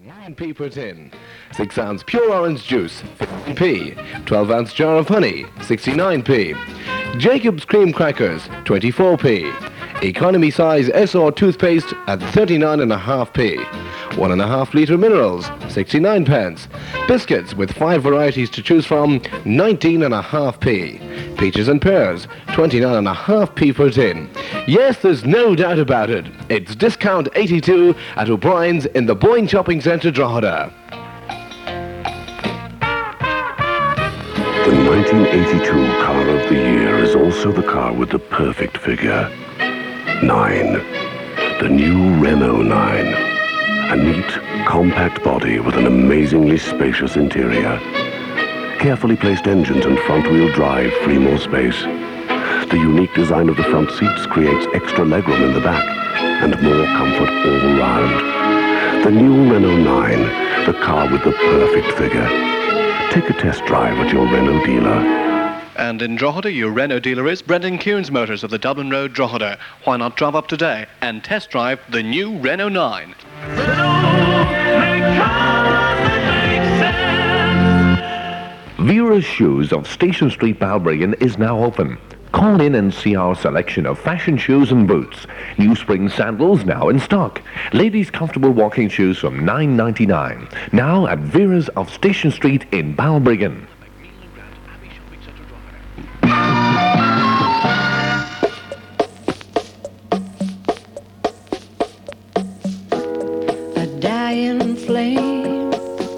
9p per tin. 6 ounce pure orange juice, 15p. 12 ounce jar of honey, 69p. Jacob's cream crackers, 24p. Economy size SR toothpaste at 39.5p. 1.5 litre minerals, 69 pence. Biscuits with 5 varieties to choose from, 19.5p. Peaches and pears, 29.5p per tin. Yes, there's no doubt about it. It's discount 82 at O'Brien's in the Boyne Shopping Centre, Drogheda. The 1982 car of the year is also the car with the perfect figure. 9. The new Renault 9. A neat, compact body with an amazingly spacious interior. Carefully placed engines and front-wheel drive free more space. The unique design of the front seats creates extra legroom in the back and more comfort all round. The new Renault 9, the car with the perfect figure. Take a test drive at your Renault dealer. And in Drogheda, your Renault dealer is Brendan Kearns Motors of the Dublin Road, Drogheda. Why not drive up today and test drive the new Renault 9? Vera's Shoes of Station Street, Balbriggan is now open. Call in and see our selection of fashion shoes and boots. New spring sandals now in stock. Ladies' comfortable walking shoes from $9.99. Now at Vera's of Station Street in Balbriggan. A dying flame.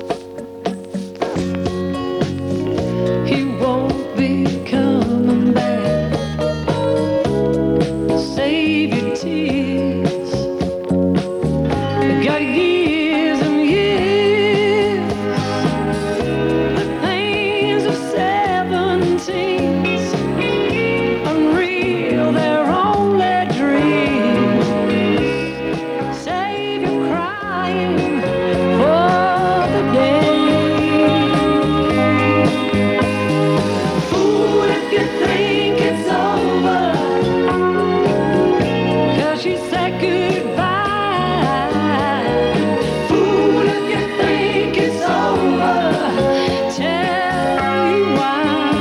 He won't be coming back. Save your tears. Got years and years. The pains of 17's unreal, they're only dreams. Save your crying for the day. Fool if you think it's over, 'cause she said goodbye. Fool if you think it's over, tell you why.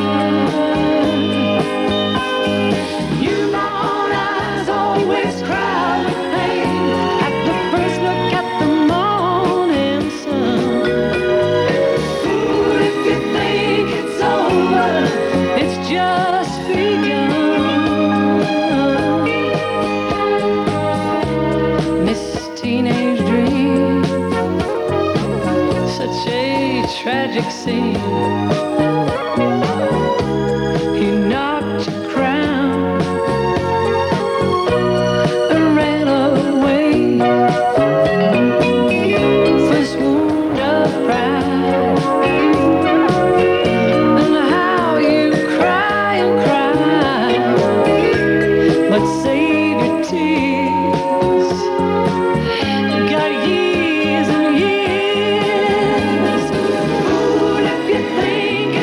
Newborn eyes always cry with pain at the first look at the morning sun. Fool if you think it's over, it's just begun. Miss Teenage Dream, such a tragic scene. He knocked your crown and ran away. First wound of pride, and how you cry and cry, but save your tears. Got years and years. Fool if you think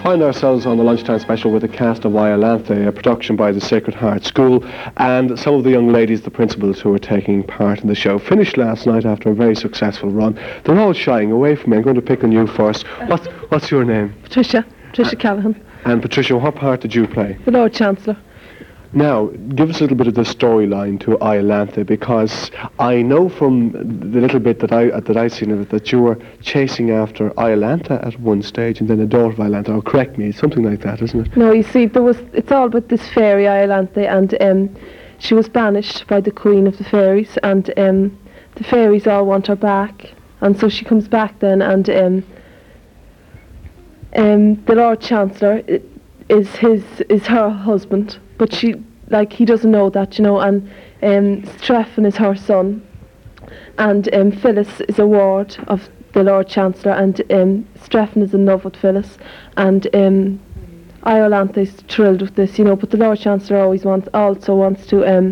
find ourselves on the lunchtime special with the cast of Iolanthe, a production by the Sacred Heart School, and some of the young ladies, the principals who were taking part in the show, finished last night after a very successful run. They're all shying away from me. I'm going to pick on you first. What's your name? Patricia Callahan, And Patricia, what part did you play? the Lord Chancellor. Now, give us a little bit of the storyline to Iolanthe, because I know from the little bit that I've seen of it that you were chasing after Iolanthe at one stage, and then a daughter of Iolanthe. Or correct me, it's something like that, isn't it? No, you see, it's all about this fairy Iolanthe, and she was banished by the Queen of the Fairies, and the fairies all want her back, and so she comes back then, and the Lord Chancellor is her husband, but he doesn't know that, and Strephon is her son, and Phyllis is a ward of the Lord Chancellor, and Strephon is in love with Phyllis, and Iolanthe is thrilled with this, but the Lord Chancellor also wants to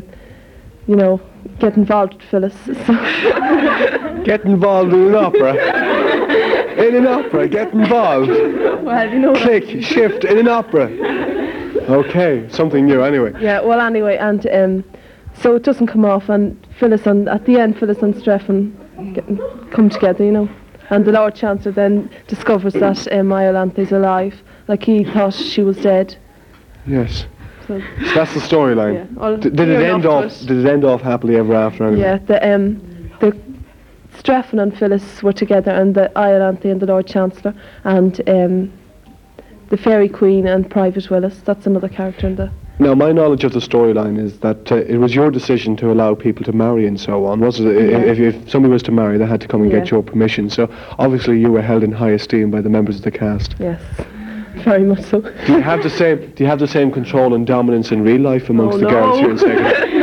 get involved with Phyllis. So Get involved in an opera. In an opera, get involved. well, Click, shift, in an opera. Okay, something new anyway. Yeah, well, anyway, and so it doesn't come off, and at the end, Phyllis and Strephon come together, and the Lord Chancellor then discovers that Iolanthe is alive, like he thought she was dead. Yes. So, So that's the storyline. yeah, well, Did it near end enough off? to it. Did it end off happily ever after? Anyway? Yeah, the Strephon and Phyllis were together, and the Iolanthe and the Lord Chancellor, and the Fairy Queen and Private Willis. That's another character in the. Now, my knowledge of the storyline is that it was your decision to allow people to marry and so on, wasn't it? Yeah. If somebody was to marry, they had to come and get Yeah. your permission. So obviously, you were held in high esteem by the members of the cast. Yes, very much so. Do you have the same? Do you have the same control and dominance in real life amongst Oh, the girls here in Sacred?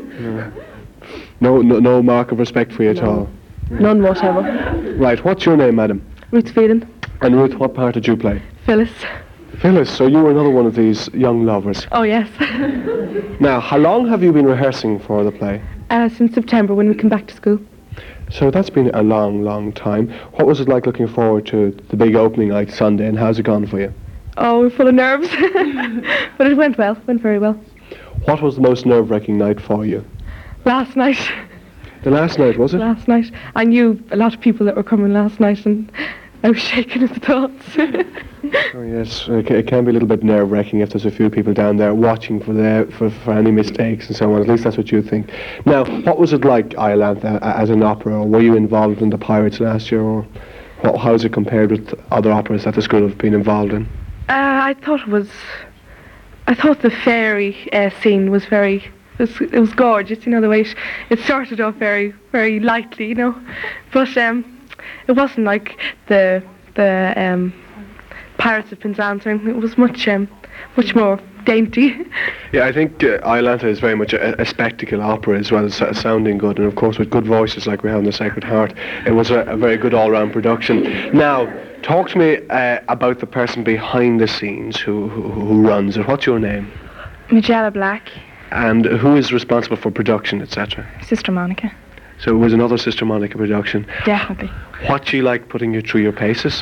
No, No mark of respect for you at all. none whatever. Right. What's your name, madam? Ruth Phelan, And Ruth, what part did you play? Phyllis. Phyllis. So you were another one of these young lovers. Oh yes. Now, how long have you been rehearsing for the play? Since September when we come back to school. So that's been a long, long time. What was it like looking forward to the big opening night Sunday, and how's it gone for you? Oh, we're full of nerves, but it went well. Went very well. What was the most nerve-wracking night for you? Last night. The last night, was it? Last night. I knew a lot of people that were coming last night, and I was shaking at the thoughts. Oh, yes, it can be a little bit nerve-wracking if there's a few people down there watching for any mistakes and so on. At least that's what you think. Now, what was it like, Iolanthe, as an opera? Or were you involved in the Pirates last year, or how is it compared with other operas that the school have been involved in? I thought the fairy scene was it was gorgeous, the way it started off very, very lightly, but it wasn't like the Pirates of Penzance. It was much more dainty. Yeah, I think Iolanthe is very much a spectacle opera as well as sounding good, and of course with good voices like we have in the Sacred Heart. It was a very good all-round production. Now, talk to me about the person behind the scenes who runs it. What's your name? Magella Black, And who is responsible for production, etc.? Sister Monica. So it was another Sister Monica production. Definitely. What's she like putting you through your paces?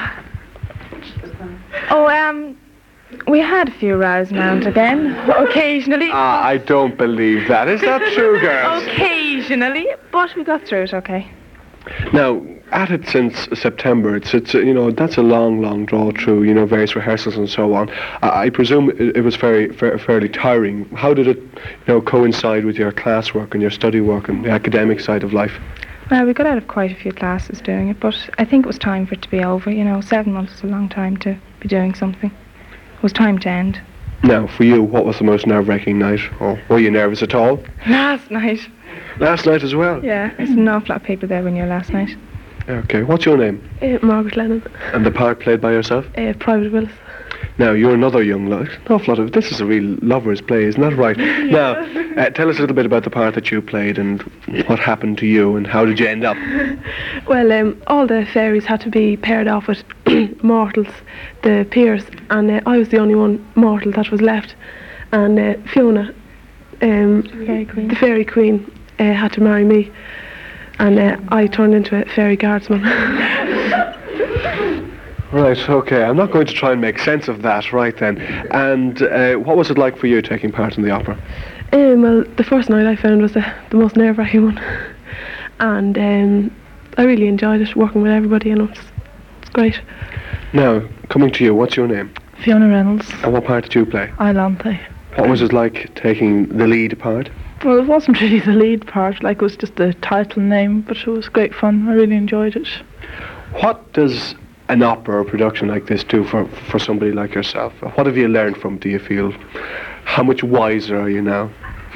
Oh, we had a few rows now and again, occasionally. I don't believe that. Is that true, girls? Occasionally, but we got through it okay. Now, at it since September, it's that's a long draw through, various rehearsals and so on. I presume it was fairly tiring. How did it, coincide with your classwork and your study work and the academic side of life? Well, we got out of quite a few classes doing it, but I think it was time for it to be over. 7 months is a long time to be doing something. It was time to end. Now, for you, what was the most nerve-wracking night? Or were you nervous at all? Last night. Last night as well? Yeah, there's an awful lot of people there when you're last night. Okay, what's your name? Margaret Lennon, And the part played by yourself? Private Willis. Now, you're another young love. An awful lot of this is a real lover's play, isn't that right? Now, tell us a little bit about the part that you played and what happened to you and how did you end up? Well, all the fairies had to be paired off with mortals, the peers, and I was the only one mortal that was left. And Fiona, the Fairy Queen, had to marry me, and I turned into a fairy guardsman. Right, okay. I'm not going to try and make sense of that, right then. And what was it like for you taking part in the opera? Well, the first night I found was the most nerve-wracking one. And I really enjoyed it, working with everybody, it's great. Now, coming to you, what's your name? Fiona Reynolds, And what part did you play? Iolanthe. What was it like taking the lead part? Well, it wasn't really the lead part, like it was just the title name, but it was great fun. I really enjoyed it. What does an opera or production like this do for somebody like yourself? What have you learned from it, do you feel? How much wiser are you now?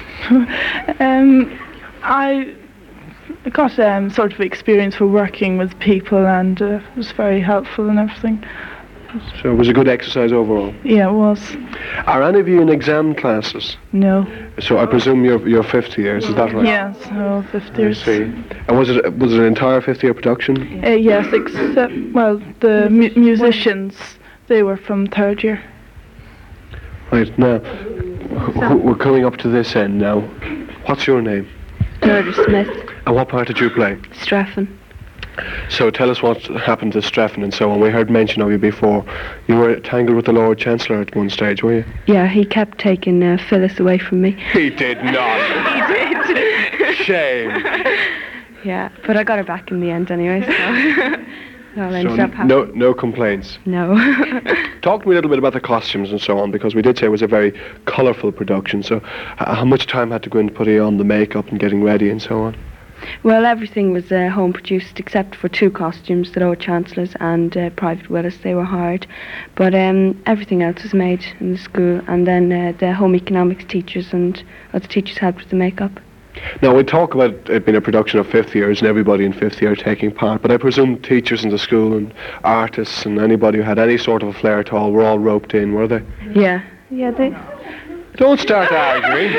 I got sort of experience for working with people, and it was very helpful and everything. So it was a good exercise overall. Yeah, it was. Are any of you in exam classes? No. So I presume you're 50 years, is that right? Yeah, so 50 years. I see. And was it an entire 50-year production? Yes, except, well, the musicians, they were from third year. Right, now, we're coming up to this end now. What's your name? Gerda Smith, And what part did you play? Straffan. So tell us what happened to Streffen and so on. We heard mention of you before. You were tangled with the Lord Chancellor at one stage, were you? Yeah, he kept taking Phyllis away from me. He did not. He did. Shame. Yeah, but I got her back in the end anyway, so... No, I ended up having... no complaints. No. Talk to me a little bit about the costumes and so on, because we did say it was a very colourful production. So how much time had to go into putting on the makeup and getting ready and so on? Well, everything was home produced except for 2 costumes, the Lord Chancellor's and Private Willis. They were hired, but everything else was made in the school, and then the home economics teachers and other teachers helped with the makeup. Now, we talk about it being a production of 5th years and everybody in 5th year taking part, but I presume teachers in the school and artists and anybody who had any sort of a flair at all were all roped in, were they? Yeah. Yeah, they... Don't start arguing.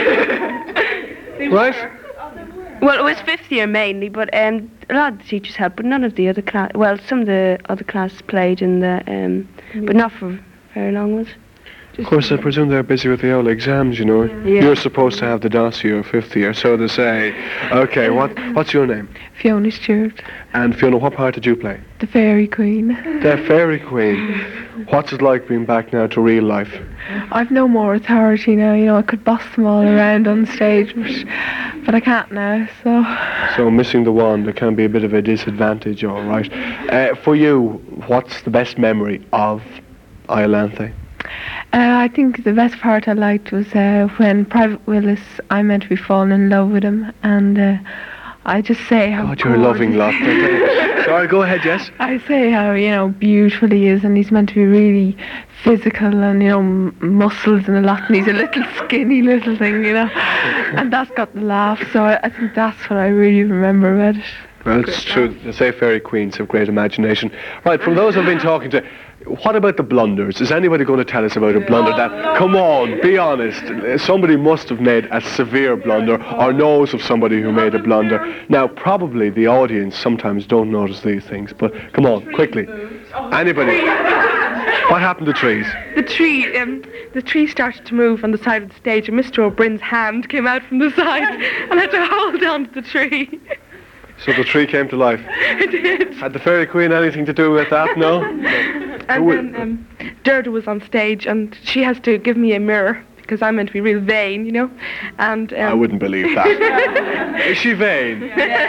Right? Well, it was 5th year mainly, but a lot of the teachers helped, but none of the other class... Well, some of the other classes played in the... but not for very long, was it? Of course, I presume they're busy with the old exams, you know. Yeah. You're supposed to have the dossier of 5th year, so to say. Okay, what's your name? Fiona Stewart, And Fiona, what part did you play? the Fairy Queen. The Fairy Queen. What's it like being back now to real life? I've no more authority now, I could boss them all around on stage, but I can't now, so... So missing the wand, it can be a bit of a disadvantage, all right. For you, what's the best memory of Iolanthe? I think the best part I liked was when Private Willis, I meant to be falling in love with him, and I just say how... God, you're a loving lot. Sorry, go ahead, yes? I say how, beautiful he is, and he's meant to be really physical and, muscles and a lot, and he's a little skinny little thing, and that's got the laugh, so I think that's what I really remember about it. Well, it's true. They say fairy queens have great imagination. Right, from those I've been talking to, what about the blunders? Is anybody going to tell us about a blunder that... Come on, be honest. Somebody must have made a severe blunder or knows of somebody who made a blunder. Now, probably the audience sometimes don't notice these things, but come on, quickly. Anybody? What happened to trees? The tree started to move on the side of the stage, and Mr. O'Brien's hand came out from the side and had to hold on to the tree. So the tree came to life? It did. Had the fairy queen anything to do with that? No? And then Gerda was on stage, and she has to give me a mirror because I'm meant to be real vain, And I wouldn't believe that. Is she vain?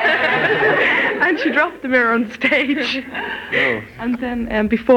And she dropped the mirror on stage. Oh. And then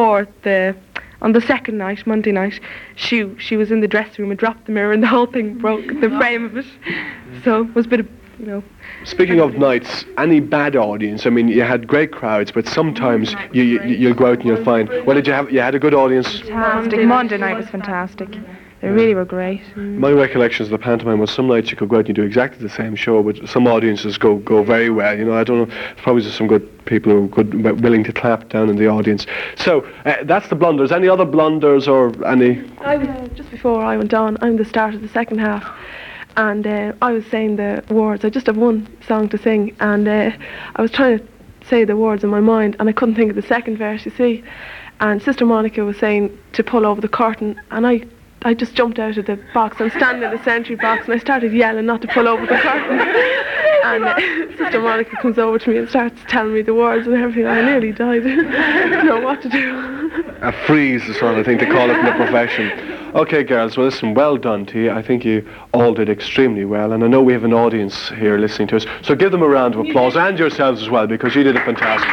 on the second night, Monday night, she was in the dressing room and dropped the mirror, and the whole thing broke, the frame of it. So it was a bit of, Speaking of nights, any bad audience? I mean, you had great crowds, but sometimes you'll go out and you'll find... Well, you had a good audience? Fantastic. Monday night was fantastic. They really were great. My recollections of the pantomime was some nights you could go out and you do exactly the same show, but some audiences go very well. I don't know, there's probably just some good people who are willing to clap down in the audience. So, that's the blunders. Any other blunders or any... Just before I went on, I'm the start of the second half. And I was saying the words. I just have one song to sing, and I was trying to say the words in my mind, and I couldn't think of the second verse, you see. And Sister Monica was saying to pull over the curtain, and I just jumped out of the box. I'm standing in the sentry box, and I started yelling not to pull over the curtain. And Sister Monica comes over to me and starts telling me the words and everything. I nearly died. Didn't know what to do. A freeze is what I think they call it in the profession. Okay, girls, well, listen, well done to you. I think you all did extremely well, and I know we have an audience here listening to us, so give them a round of applause, and yourselves as well, because you did a fantastic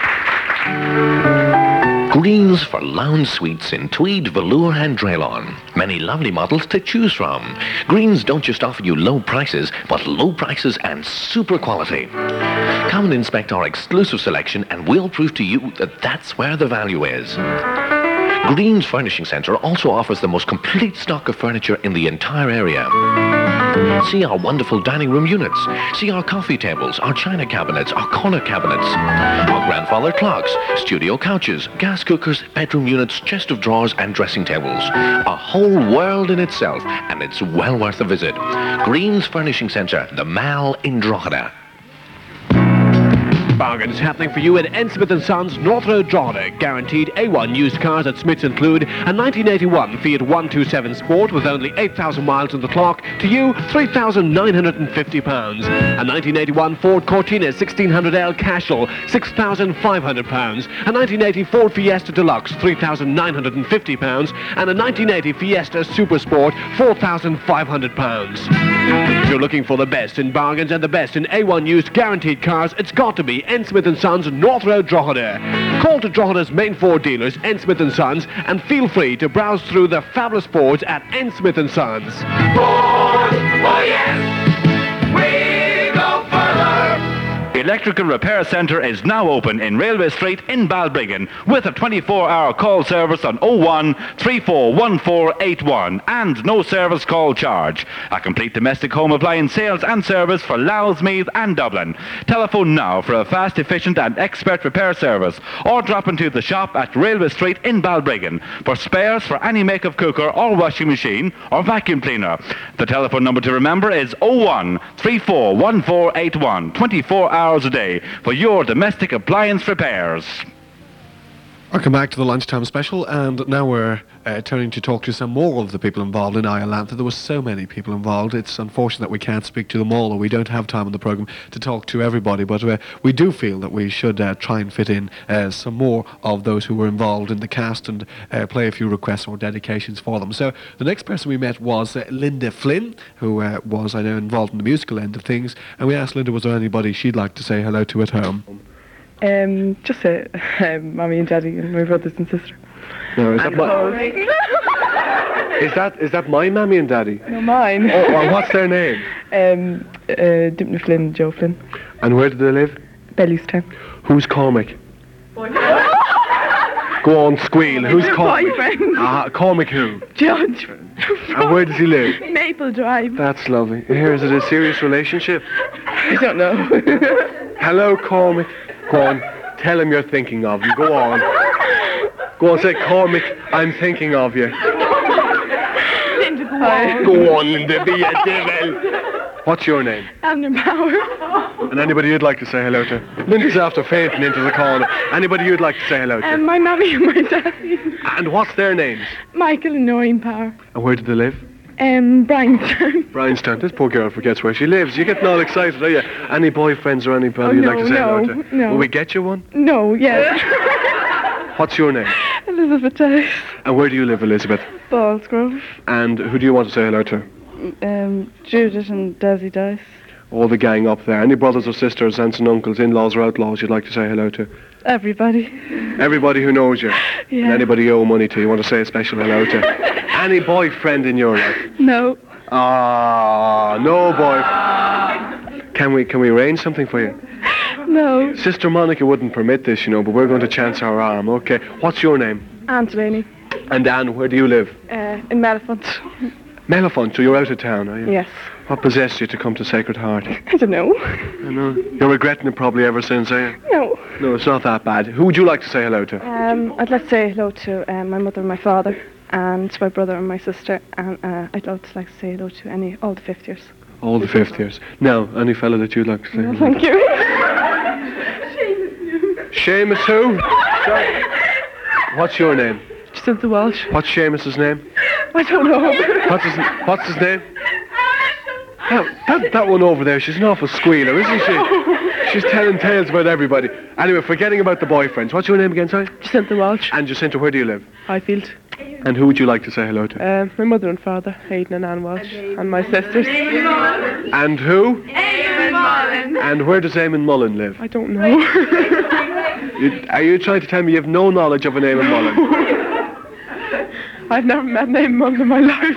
job. Greens for lounge suites in tweed, velour and Draylon. Many lovely models to choose from. Greens don't just offer you low prices, but low prices and super quality. Come and inspect our exclusive selection and we'll prove to you that that's where the value is. Greens Furnishing Centre also offers the most complete stock of furniture in the entire area. See our wonderful dining room units. See our coffee tables, our china cabinets, our corner cabinets, our grandfather clocks, studio couches, gas cookers, bedroom units, chest of drawers and dressing tables. A whole world in itself, and it's well worth a visit. Greens Furnishing Centre, the Mall in Drogheda. Bargains happening for you at N. Smith & Sons, North Road, Drogheda. Guaranteed A1 used cars at Smith's include a 1981 Fiat 127 Sport with only 8,000 miles on the clock. To you, £3,950. A 1981 Ford Cortina 1600L Casual, £6,500. A 1980 Ford Fiesta Deluxe, £3,950. And a 1980 Fiesta Super Sport, £4,500. If you're looking for the best in bargains and the best in A1 used guaranteed cars, it's got to be N. Smith & Sons, North Road, Drogheda. Call to Drogheda's main Ford dealers, N. Smith & Sons, and feel free to browse through the fabulous Fords at N. Smith & Sons. Ford, oh yes, we go further. Electrical Repair Centre is now open in Railway Street in Balbriggan with a 24-hour call service on 01 341481 and no service call charge. A complete domestic home appliance sales and service for Louth, Meath and Dublin. Telephone now for a fast, efficient and expert repair service or drop into the shop at Railway Street in Balbriggan for spares for any make of cooker or washing machine or vacuum cleaner. The telephone number to remember is 01 341481, 24 hours a day for your domestic appliance repairs. Welcome back to the Lunchtime Special, and now we're turning to talk to some more of the people involved in Iolantha. There were so many people involved. It's unfortunate that we can't speak to them all, or we don't have time on the programme to talk to everybody, but we do feel that we should try and fit in some more of those who were involved in the cast and play a few requests or dedications for them. So the next person we met was Linda Flynn, who was, I know, involved in the musical end of things, and we asked Linda was there anybody she'd like to say hello to at home. Just Mommy and Daddy and my brothers and sister. No, is that my mammy and daddy? No, mine. Oh, well, what's their name? Dipna Flynn, Joe Flynn. And where do they live? Bellewstown. Who's Cormac? Go on, squeal. Who's Cormac? Boyfriend. Cormac who? Judge. And where does he live? Maple Drive. That's lovely. Here, is it a serious relationship? I don't know. Hello, Cormac. Go on, tell him you're thinking of him. Go on. Go on, say, Cormac, I'm thinking of you. Linda, go on. Go on, Linda, be a devil. What's your name? Eleanor Power. And anybody you'd like to say hello to? Linda's after fainting into the corner. Anybody you'd like to say hello to? My mommy and my daddy. And what's their names? Michael and Noreen Power. And where do they live? Bryanstown. Bryanstown. This poor girl forgets where she lives. You're getting all excited, are you? Any boyfriends or anybody you'd like to say hello to? No. Will we get you one? No, yes. What's your name? Elizabeth Dice. And where do you live, Elizabeth? Ballsgrove. And who do you want to say hello to? Judith and Desi Dice. All the gang up there. Any brothers or sisters, aunts and uncles, in-laws or outlaws you'd like to say hello to? Everybody. Everybody who knows you? Yeah. And anybody you owe money to, you want to say a special hello to? Any boyfriend in your life? No. Ah, no boyfriend. Can we arrange something for you? No. Sister Monica wouldn't permit this, you know, but we're going to chance our arm. Okay. What's your name? Aunt Delaney. And Anne, where do you live? In Meliphant. Meliphant, so you're out of town, are you? Yes. What possessed you to come to Sacred Heart? I don't know. I know. You're regretting it probably ever since, are you? No. No, it's not that bad. Who would you like to say hello to? I'd like to say hello to my mother and my father, and my brother and my sister, and I'd like to say hello to all the 50ers. All the 50ers. Now, any fella that you'd like to say hello to? Thank you. Seamus who? Sorry. What's your name? Jacinta Walsh. What's Seamus's name? I don't know. What's his name? That one over there, she's an awful squealer, isn't she? She's telling tales about everybody. Anyway, forgetting about the boyfriends. What's your name again, sorry? Jacinta Walsh. And Jacinta, where do you live? Highfield. And who would you like to say hello to? My mother and father, Aidan and Anne Walsh, and my sisters. And who? Eamon Mullen. And where does Eamon Mullen live? I don't know. Are you trying to tell me you have no knowledge of an Eamon Mullen? I've never met Eamon Mullen in my life.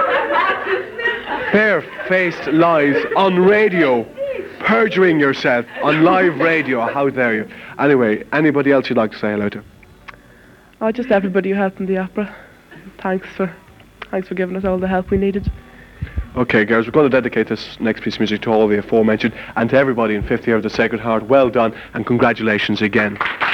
Bare-faced lies on radio. Perjuring yourself on live radio. How dare you? Anyway, anybody else you'd like to say hello to? Oh, just everybody who helped in the opera. Thanks for giving us all the help we needed. Okay, girls, we're going to dedicate this next piece of music to all the aforementioned and to everybody in 5th year of the Sacred Heart. Well done and congratulations again.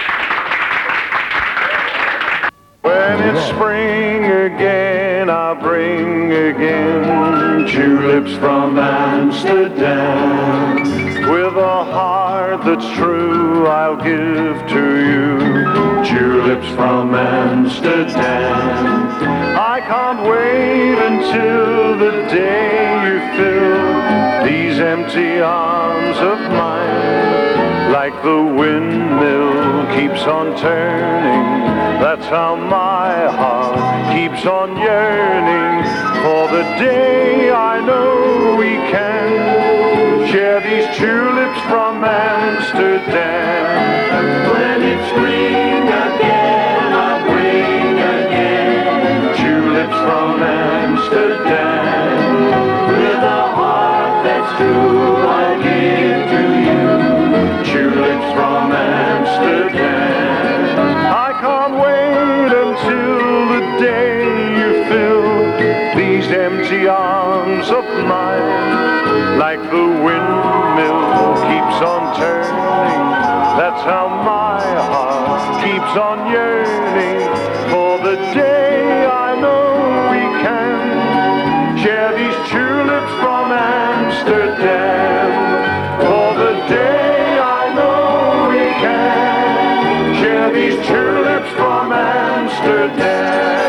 When it's spring again, I'll bring again tulips from Amsterdam. With a heart that's true, I'll give to you tulips from Amsterdam. I can't wait until the day you fill these empty arms of mine. Like the windmill keeps on turning, that's how my heart keeps on yearning for the day I know we can share these tulips from Amsterdam. When it's spring again, I'll bring again tulips from Amsterdam. With a heart that's true, I'll give to you tulips from Amsterdam. I can't wait until the day you fill these empty arms of mine. Like the windmill keeps on turning, that's how my heart keeps on yearning for the day I know we can share these tulips from Amsterdam. For the day I know we can share these tulips from Amsterdam.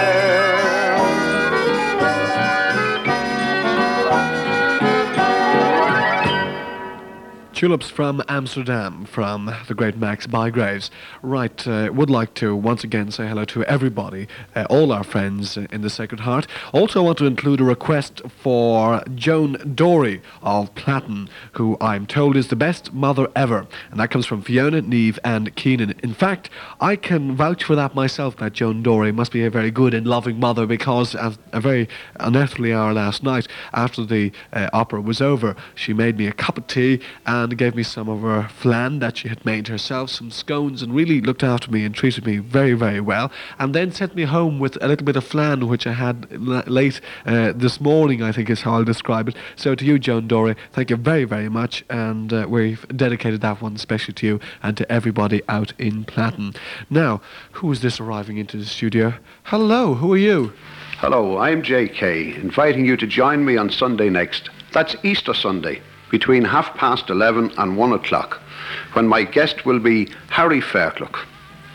Tulips from Amsterdam from the great Max Bygraves. Right, would like to once again say hello to everybody, all our friends in the Sacred Heart. Also want to include a request for Joan Dory of Platten, who I'm told is the best mother ever. And that comes from Fiona, Neve and Keenan. In fact, I can vouch for that myself, that Joan Dory must be a very good and loving mother, because at a very unearthly hour last night, after the opera was over, she made me a cup of tea and gave me some of her flan that she had made herself, some scones, and really looked after me and treated me very, very well, and then sent me home with a little bit of flan which I had late this morning, I think is how I'll describe it. So to you, Joan Dory, thank you very, very much, and we've dedicated that one especially to you and to everybody out in Platten. Now, who is this arriving into the studio? Hello, who are you? Hello, I'm JK, inviting you to join me on Sunday next. That's Easter Sunday, between 11:30 and 1 o'clock, when my guest will be Harry Fairclough.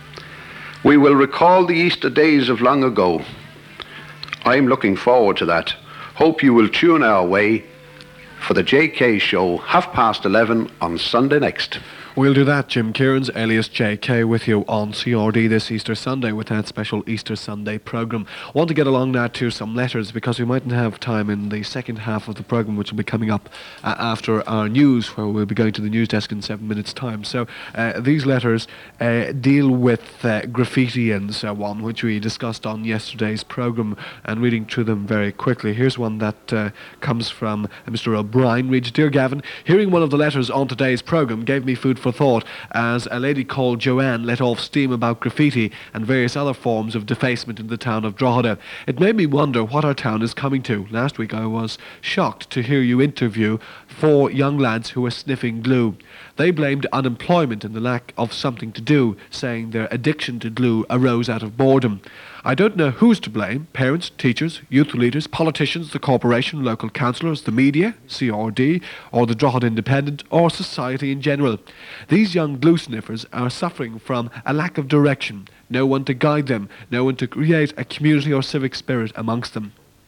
We will recall the Easter days of long ago. I'm looking forward to that. Hope you will tune our way for the JK show, 11:30 on Sunday next. We'll do that. Jim Kearns, alias JK, with you on CRD this Easter Sunday with that special Easter Sunday programme. Want to get along now to some letters, because we mightn't have time in the second half of the programme, which will be coming up after our news, where we'll be going to the news desk in 7 minutes' time. So these letters deal with graffiti and so on, which we discussed on yesterday's programme, and reading through them very quickly. Here's one that comes from Mr. O'Brien. Reads, Dear Gavin, hearing one of the letters on today's programme gave me food for thought, as a lady called Joanne let off steam about graffiti and various other forms of defacement in the town of Drogheda. It made me wonder what our town is coming to. Last week I was shocked to hear you interview 4 young lads who were sniffing glue. They blamed unemployment and the lack of something to do, saying their addiction to glue arose out of boredom. I don't know who's to blame: parents, teachers, youth leaders, politicians, the corporation, local councillors, the media, CRD, or the Drogheda Independent, or society in general. These young glue sniffers are suffering from a lack of direction, no one to guide them, no one to create a community or civic spirit amongst them.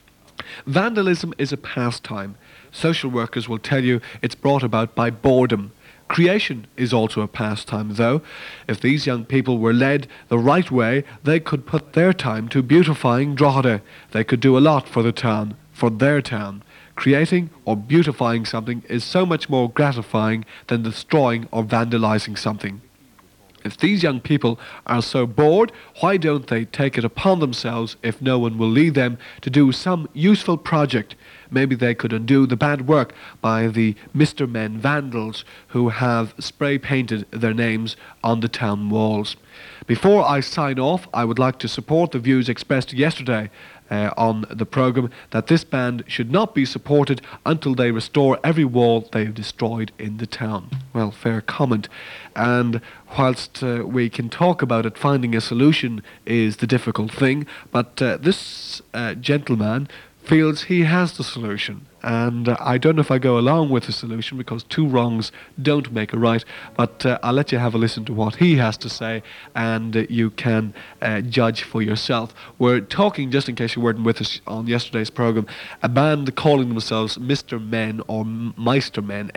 Vandalism is a pastime. Social workers will tell you it's brought about by boredom. Creation is also a pastime, though. If these young people were led the right way, they could put their time to beautifying Drogheda. They could do a lot for the town, for their town. Creating or beautifying something is so much more gratifying than destroying or vandalising something. If these young people are so bored, why don't they take it upon themselves, if no one will lead them, to do some useful project? Maybe they could undo the bad work by the Mr. Men vandals who have spray painted their names on the town walls. Before I sign off, I would like to support the views expressed yesterday on the programme that this band should not be supported until they restore every wall they have destroyed in the town. Well, fair comment. And whilst we can talk about it, finding a solution is the difficult thing, but this gentleman feels he has the solution. And I don't know if I go along with the solution, because two wrongs don't make a right, but I'll let you have a listen to what he has to say, and you can judge for yourself. We're talking, just in case you weren't with us on yesterday's programme, a band calling themselves Mr. Men or Meistermen,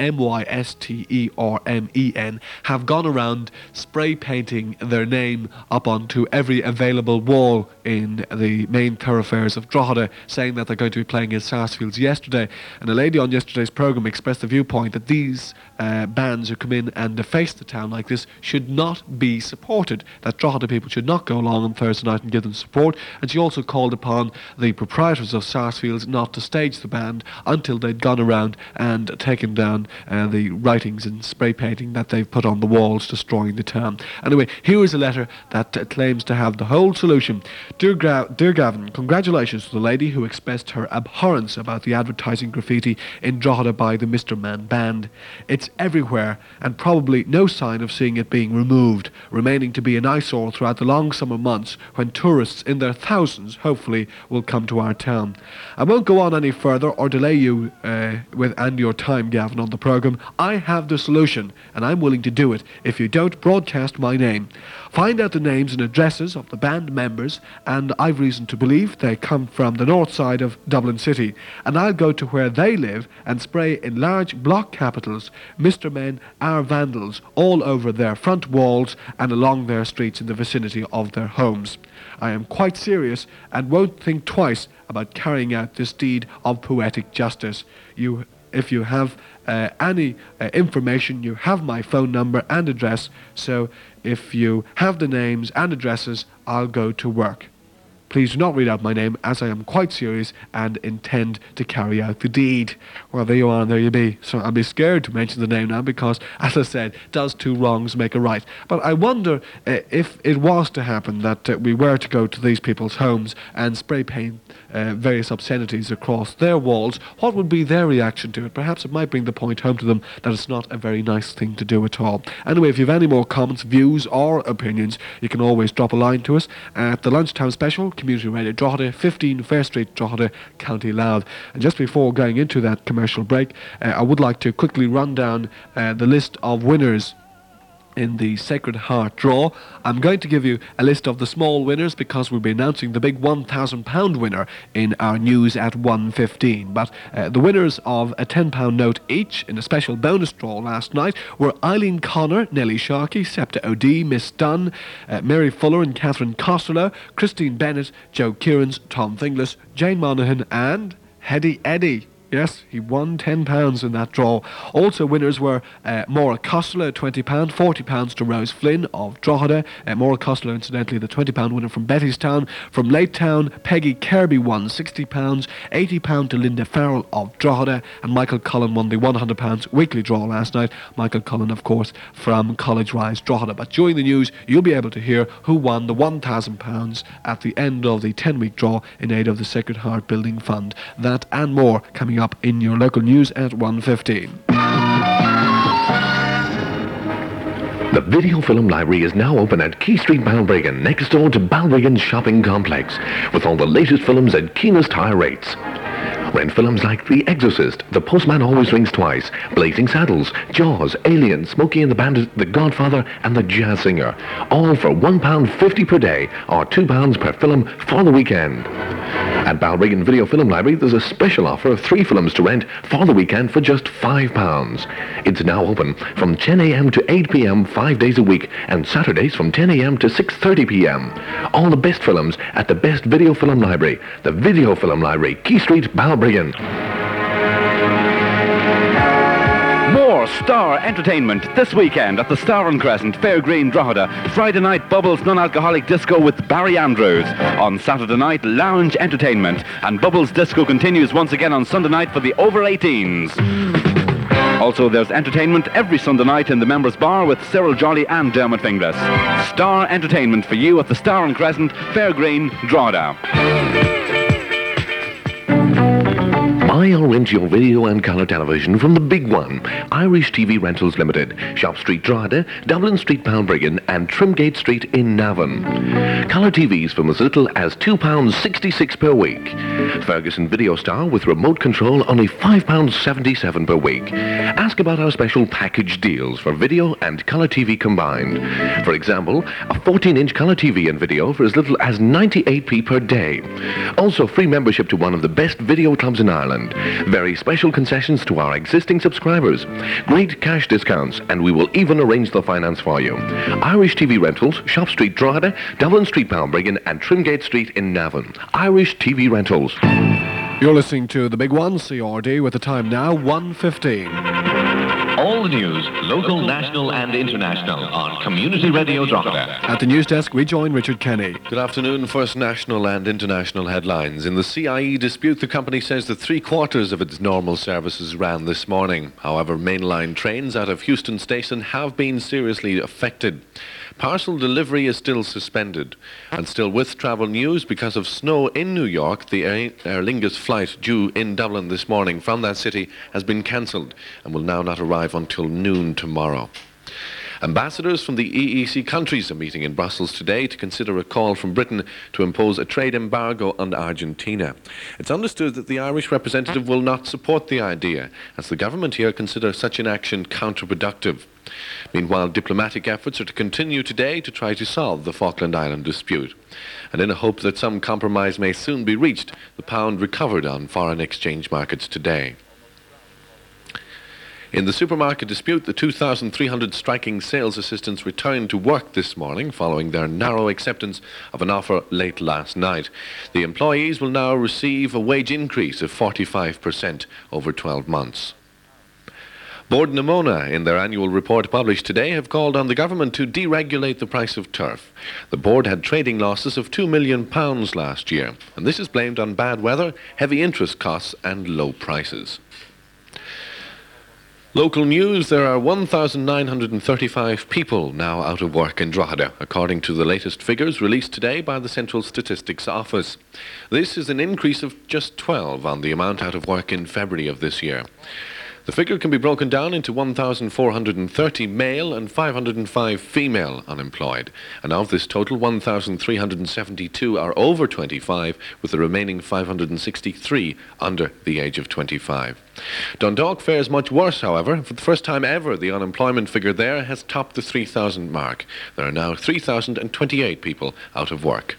Mystermen, have gone around spray painting their name up onto every available wall in the main thoroughfares of Drogheda, saying that they're going to be playing in Sarsfields yesterday. And a lady on yesterday's programme expressed the viewpoint that these bands who come in and deface the town like this should not be supported, that Drogheda people should not go along on Thursday night and give them support. And she also called upon the proprietors of Sarsfields not to stage the band until they'd gone around and taken down the writings and spray painting that they've put on the walls, destroying the town. Anyway, here is a letter that claims to have the whole solution. Dear Gavin, congratulations to the lady who expressed her abhorrence about the advertising graffiti in Drogheda by the Mr. Man band. It's everywhere, and probably no sign of seeing it being removed, remaining to be an eyesore throughout the long summer months when tourists in their thousands, hopefully, will come to our town. I won't go on any further or delay you and your time, Gavin, on the programme. I have the solution, and I'm willing to do it if you don't broadcast my name. Find out the names and addresses of the band members, and I've reason to believe they come from the north side of Dublin City, and I'll go to where they live and spray in large block capitals, Mr. Men are vandals, all over their front walls and along their streets in the vicinity of their homes. I am quite serious and won't think twice about carrying out this deed of poetic justice. If you have any information, you have my phone number and address, so if you have the names and addresses, I'll go to work. Please do not read out my name, as I am quite serious and intend to carry out the deed. Well, there you are, and there you be. So I'll be scared to mention the name now because, as I said, does two wrongs make a right? But I wonder if it was to happen that we were to go to these people's homes and spray paint various obscenities across their walls, what would be their reaction to it? Perhaps it might bring the point home to them that it's not a very nice thing to do at all. Anyway, if you have any more comments, views or opinions, you can always drop a line to us at the Lunchtime Special, Community Radio Drogheda, 15 Fair Street, Drogheda, County Louth. And just before going into that commercial break, I would like to quickly run down the list of winners in the Sacred Heart draw. I'm going to give you a list of the small winners because we'll be announcing the big £1,000 winner in our news at 1:15. But the winners of a £10 note each in a special bonus draw last night were Eileen Connor, Nellie Sharkey, Septa O'D, Miss Dunn, Mary Fuller and Catherine Costello, Christine Bennett, Joe Kieran's, Tom Finglas, Jane Monaghan and Heddy Eddy. Yes, he won £10 in that draw. Also winners were Maura Costello, £20, £40 to Rose Flynn of Drogheda. Maura Costello, incidentally, the £20 winner from Bettystown. From Lake Town, Peggy Kirby won £60, £80 to Linda Farrell of Drogheda. And Michael Cullen won the £100 weekly draw last night. Michael Cullen, of course, from College Rise, Drogheda. But during the news, you'll be able to hear who won the £1,000 at the end of the 10-week draw in aid of the Sacred Heart Building Fund. That and more coming up in your local news at 1:15. The Video Film Library is now open at Key Street, Balbriggan, next door to Balbriggan Shopping Complex, with all the latest films at keenest high rates. Rent films like The Exorcist, The Postman Always Rings Twice, Blazing Saddles, Jaws, Alien, Smokey and the Bandit, The Godfather and The Jazz Singer, all for £1.50 per day or £2 per film for the weekend. At Balbriggan Video Film Library, there's a special offer of 3 films to rent for the weekend for just £5. It's now open from 10 a.m. to 8 p.m. 5 days a week, and Saturdays from 10 a.m. to 6:30 p.m. All the best films at the best video film library, the Video Film Library, Key Street, Balbriggan. More Star Entertainment this weekend at the Star and Crescent, Fairgreen, Drogheda. Friday night, Bubbles non-alcoholic disco with Barry Andrews. On Saturday night, lounge entertainment. And Bubbles disco continues once again on Sunday night for the over 18s. Also, there's entertainment every Sunday night in the members' bar with Cyril Jolly and Dermot Finglas. Star Entertainment for you at the Star and Crescent, Fairgreen, Drogheda. Buy or rent your video and colour television from the big one, Irish TV Rentals Limited, Shop Street, Drogheda, Dublin Street, Balbriggan, and Trimgate Street in Navan. Colour TVs from as little as £2.66 per week. Ferguson Video Star with remote control, only £5.77 per week. Ask about our special package deals for video and colour TV combined. For example, a 14-inch colour TV and video for as little as 98p per day. Also, free membership to one of the best video clubs in Ireland. Very special concessions to our existing subscribers. Great cash discounts, and we will even arrange the finance for you. Irish TV Rentals, Shop Street, Drogheda, Dublin Street, Balbriggan, and Trimgate Street in Navan. Irish TV Rentals. You're listening to The Big One, CRD, with the time now 1:15. All the news, local, national and international, on Community Radio Drogheda. At the news desk, we join Richard Kenny. Good afternoon. First national and international headlines. In the CIE dispute, the company says that 3/4 of its normal services ran this morning. However, mainline trains out of Houston Station have been seriously affected. Parcel delivery is still suspended. And still with travel news, because of snow in New York, the Aer Lingus flight due in Dublin this morning from that city has been cancelled and will now not arrive until noon tomorrow. Ambassadors from the EEC countries are meeting in Brussels today to consider a call from Britain to impose a trade embargo on Argentina. It's understood that the Irish representative will not support the idea, as the government here consider such an action counterproductive. Meanwhile, diplomatic efforts are to continue today to try to solve the Falkland Island dispute. And in a hope that some compromise may soon be reached, the pound recovered on foreign exchange markets today. In the supermarket dispute, the 2,300 striking sales assistants returned to work this morning following their narrow acceptance of an offer late last night. The employees will now receive a wage increase of 45% over 12 months. Bord na Móna, in their annual report published today, have called on the government to deregulate the price of turf. The board had trading losses of £2 million last year, and this is blamed on bad weather, heavy interest costs and low prices. Local news, there are 1,935 people now out of work in Drogheda, according to the latest figures released today by the Central Statistics Office. This is an increase of just 12 on the amount out of work in February of this year. The figure can be broken down into 1,430 male and 505 female unemployed. And of this total, 1,372 are over 25, with the remaining 563 under the age of 25. Dundalk fares much worse, however. For the first time ever, the unemployment figure there has topped the 3,000 mark. There are now 3,028 people out of work.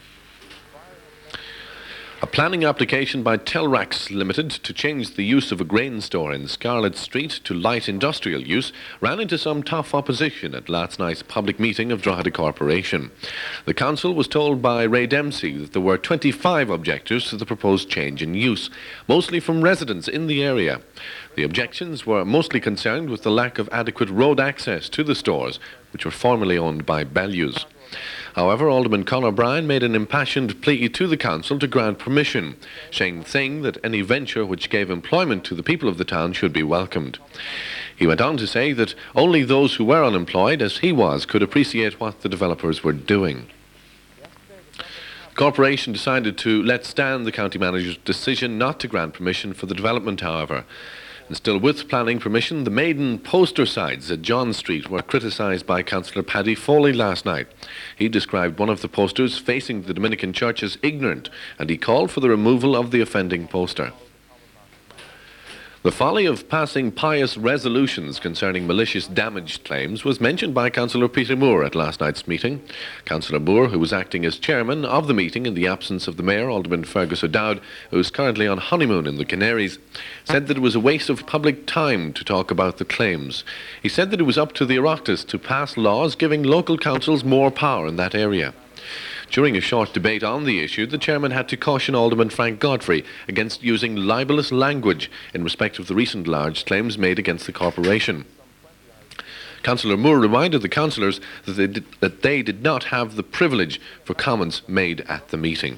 A planning application by Telrax Limited to change the use of a grain store in Scarlett Street to light industrial use ran into some tough opposition at last night's public meeting of Drogheda Corporation. The council was told by Ray Dempsey that there were 25 objectors to the proposed change in use, mostly from residents in the area. The objections were mostly concerned with the lack of adequate road access to the stores, which were formerly owned by Bellews. However, Alderman Conor Bryan made an impassioned plea to the council to grant permission, saying that any venture which gave employment to the people of the town should be welcomed. He went on to say that only those who were unemployed, as he was, could appreciate what the developers were doing. The corporation decided to let stand the county manager's decision not to grant permission for the development, however. And still with planning permission, the maiden poster sides at John Street were criticised by Councillor Paddy Foley last night. He described one of the posters facing the Dominican Church as ignorant, and he called for the removal of the offending poster. The folly of passing pious resolutions concerning malicious damage claims was mentioned by Councillor Peter Moore at last night's meeting. Councillor Moore, who was acting as chairman of the meeting in the absence of the Mayor, Alderman Fergus O'Dowd, who is currently on honeymoon in the Canaries, said that it was a waste of public time to talk about the claims. He said that it was up to the Oireachtas to pass laws giving local councils more power in that area. During a short debate on the issue, the chairman had to caution Alderman Frank Godfrey against using libellous language in respect of the recent large claims made against the corporation. Councillor Moore reminded the councillors that they did not have the privilege for comments made at the meeting.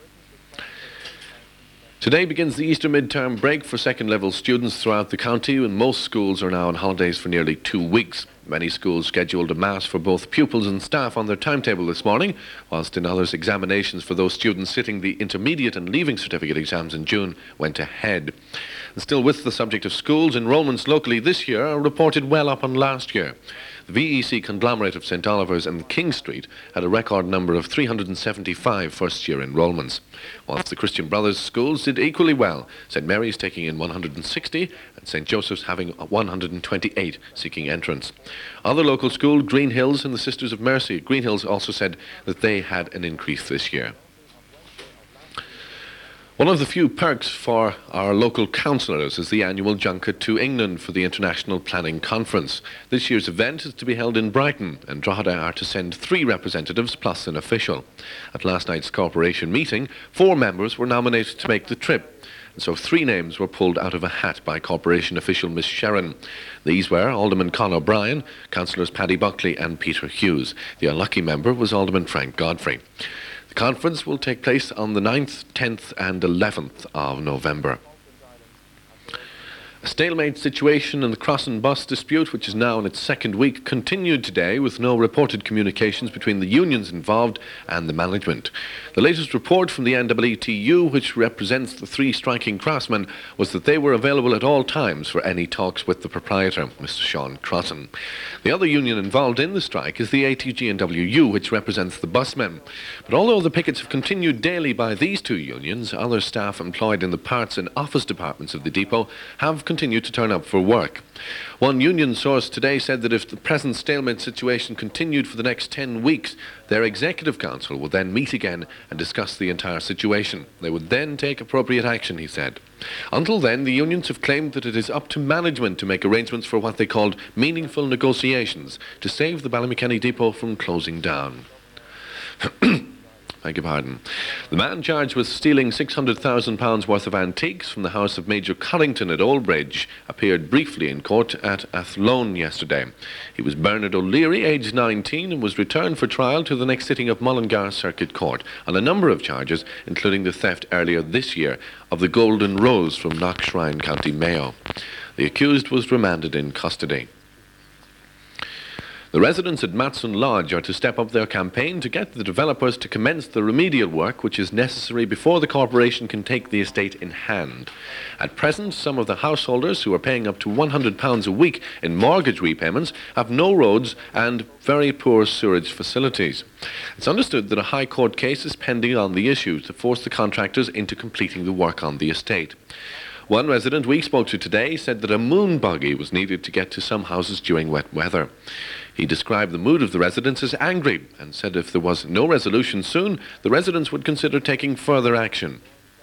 Today begins the Easter midterm break for second-level students throughout the county, and most schools are now on holidays for nearly 2 weeks. Many schools scheduled a mass for both pupils and staff on their timetable this morning, whilst in others examinations for those students sitting the intermediate and leaving certificate exams in June went ahead. And still with the subject of schools, enrolments locally this year are reported well up on last year. The VEC conglomerate of St Oliver's and King Street had a record number of 375 first-year enrolments, whilst the Christian Brothers schools did equally well, St Mary's taking in 160 and St Joseph's having 128 seeking entrance. Other local school, Green Hills and the Sisters of Mercy, Green Hills also said that they had an increase this year. One of the few perks for our local councillors is the annual junket to England for the International Planning Conference. This year's event is to be held in Brighton, and Drogheda are to send 3 representatives plus an official. At last night's corporation meeting, 4 members were nominated to make the trip, and so 3 names were pulled out of a hat by corporation official Miss Sharon. These were Alderman Con O'Brien, Councillors Paddy Buckley and Peter Hughes. The unlucky member was Alderman Frank Godfrey. The conference will take place on the 9th, 10th and 11th of November. A stalemate situation in the Crossan bus dispute, which is now in its 2nd week, continued today with no reported communications between the unions involved and the management. The latest report from the NEETU, which represents the 3 striking craftsmen, was that they were available at all times for any talks with the proprietor, Mr. Sean Crossan. The other union involved in the strike is the ATG&WU, which represents the busmen. But although the pickets have continued daily by these 2 unions, other staff employed in the parts and office departments of the depot have continued to turn up for work. One union source today said that if the present stalemate situation continued for the next 10 weeks, their executive council would then meet again and discuss the entire situation. They would then take appropriate action, he said. Until then, the unions have claimed that it is up to management to make arrangements for what they called meaningful negotiations to save the Ballymakenny depot from closing down. Beg your pardon. The man charged with stealing £600,000 worth of antiques from the house of Major Collington at Oldbridge appeared briefly in court at Athlone yesterday. He was Bernard O'Leary, aged 19, and was returned for trial to the next sitting of Mullingar Circuit Court on a number of charges, including the theft earlier this year of the Golden Rose from Knockshrine, County Mayo. The accused was remanded in custody. The residents at Matson Lodge are to step up their campaign to get the developers to commence the remedial work which is necessary before the corporation can take the estate in hand. At present, some of the householders who are paying up to £100 a week in mortgage repayments have no roads and very poor sewerage facilities. It's understood that a High Court case is pending on the issue to force the contractors into completing the work on the estate. One resident we spoke to today said that a moon buggy was needed to get to some houses during wet weather. He described the mood of the residents as angry and said if there was no resolution soon, the residents would consider taking further action.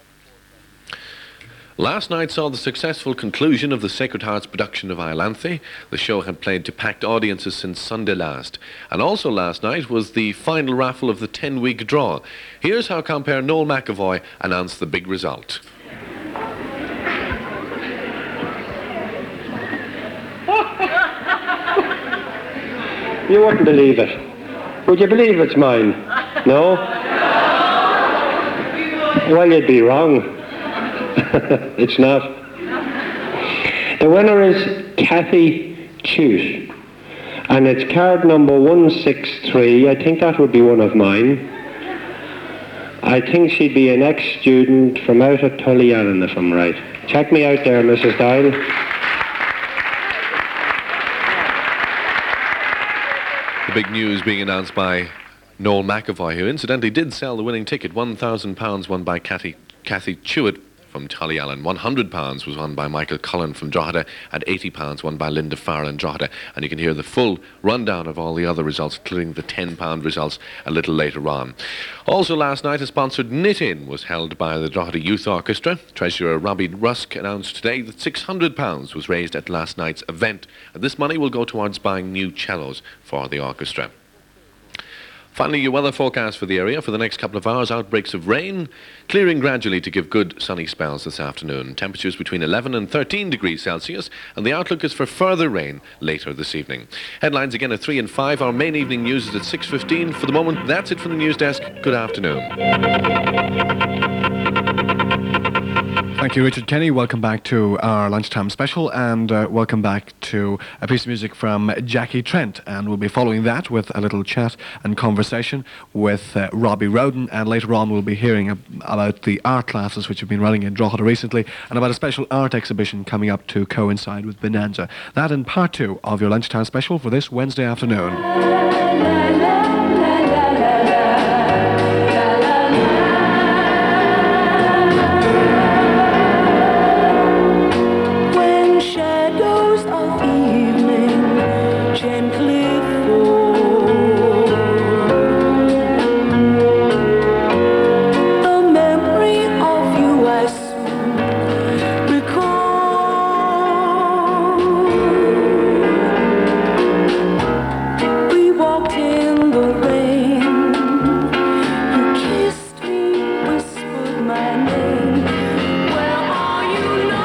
Last night saw the successful conclusion of the Sacred Heart's production of Iolanthe. The show had played to packed audiences since Sunday last. And also last night was the final raffle of the 10-week draw. Here's how compere Noel McAvoy announced the big result. You wouldn't believe it. Would you believe it's mine? No? Well, you'd be wrong. It's not. The winner is Kathy Chute, and it's card number 163. I think that would be one of mine. I think she'd be an ex-student from out at Tullyalan, if I'm right. Check me out there, Mrs. Doyle. The big news being announced by Noel McAvoy, who incidentally did sell the winning ticket, £1,000 won by Kathy Chute from Tullyallen. £100 was won by Michael Cullen from Drogheda, and £80 won by Linda Farr in Drogheda. And you can hear the full rundown of all the other results, including the £10 results, a little later on. Also last night, a sponsored knit-in was held by the Drogheda Youth Orchestra. Treasurer Robbie Rusk announced today that £600 was raised at last night's event, and this money will go towards buying new cellos for the orchestra. Finally, your weather forecast for the area for the next couple of hours. Outbreaks of rain, clearing gradually to give good sunny spells this afternoon. Temperatures between 11 and 13 degrees Celsius, and the outlook is for further rain later this evening. Headlines again at 3 and 5. Our main evening news is at 6:15. For the moment, that's it from the news desk. Good afternoon. Thank you, Richard Kenny. Welcome back to our lunchtime special, and welcome back to a piece of music from Jackie Trent. And we'll be following that with a little chat and conversation with Robbie Roden. And later on, we'll be hearing about the art classes which have been running in Drogheda recently, and about a special art exhibition coming up to coincide with Bonanza. That in part 2 of your lunchtime special for this Wednesday afternoon. Shadows of evening gently fall. The memory of you I soon recall. We walked in the rain. You kissed me, whispered my name. Where are you now?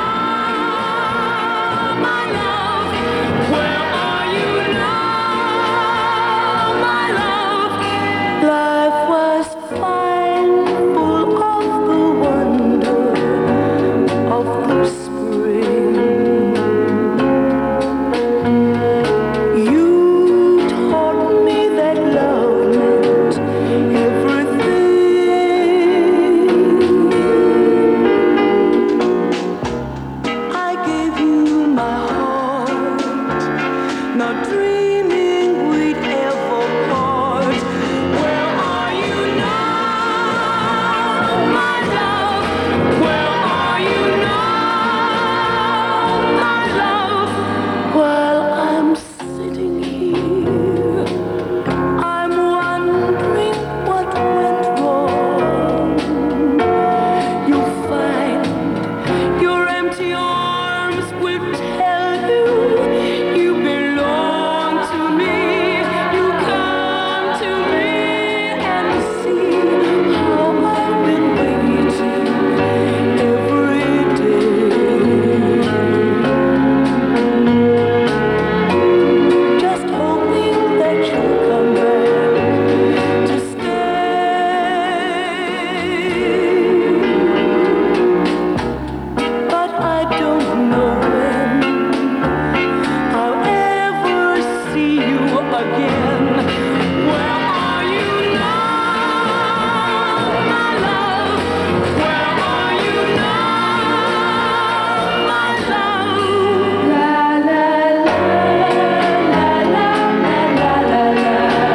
Life was fine, full of the wonder of the spring. You taught me that love meant everything. I gave you my heart, not dreaming we'd ever part. Where are you now, my love? Where are you now, my love? While I'm sitting here, I'm wondering what went wrong. You'll find your empty arms will tell you you belong to me. You come to me and see how I've been waiting every day. Just hoping that you'll come back to stay. But I don't know when I'll ever see you again. Where are you now, my love? Where are you now, my love? La la la la la la la la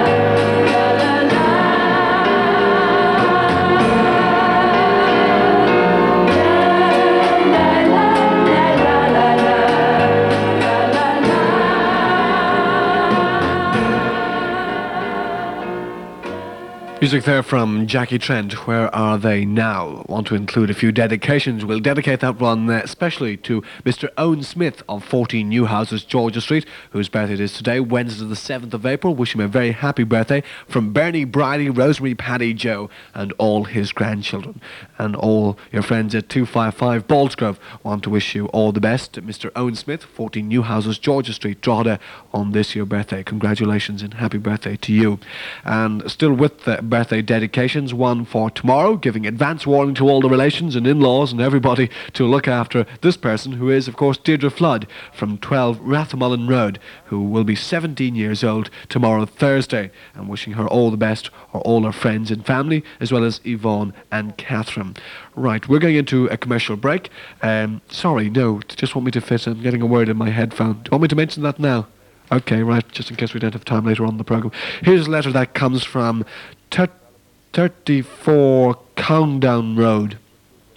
Music there from Jackie Trent, Where Are They Now? Want to include a few dedications. We'll dedicate that one especially to Mr. Owen Smith of 14 New Houses, Georgia Street, whose birthday it is today, Wednesday the 7th of April. Wish him a very happy birthday from Bernie, Bridie, Rosemary, Paddy, Joe, and all his grandchildren. And all your friends at 255 Ballsgrove want to wish you all the best. Mr. Owen Smith, 14 New Houses, Georgia Street, Drogheda, on this your birthday. Congratulations and happy birthday to you. And still with the birthday dedications, one for tomorrow, giving advance warning to all the relations and in-laws and everybody to look after this person, who is, of course, Deirdre Flood from 12 Rathmullen Road, who will be 17 years old tomorrow, Thursday, and wishing her all the best, or all her friends and family, as well as Yvonne and Catherine. Right, we're going into a commercial break. Sorry, no, just want me to fit. I'm getting a word in my headphone. Do you want me to mention that now? Okay, right, just in case we don't have time later on in the programme. Here's a letter that comes from 34 Countdown Road.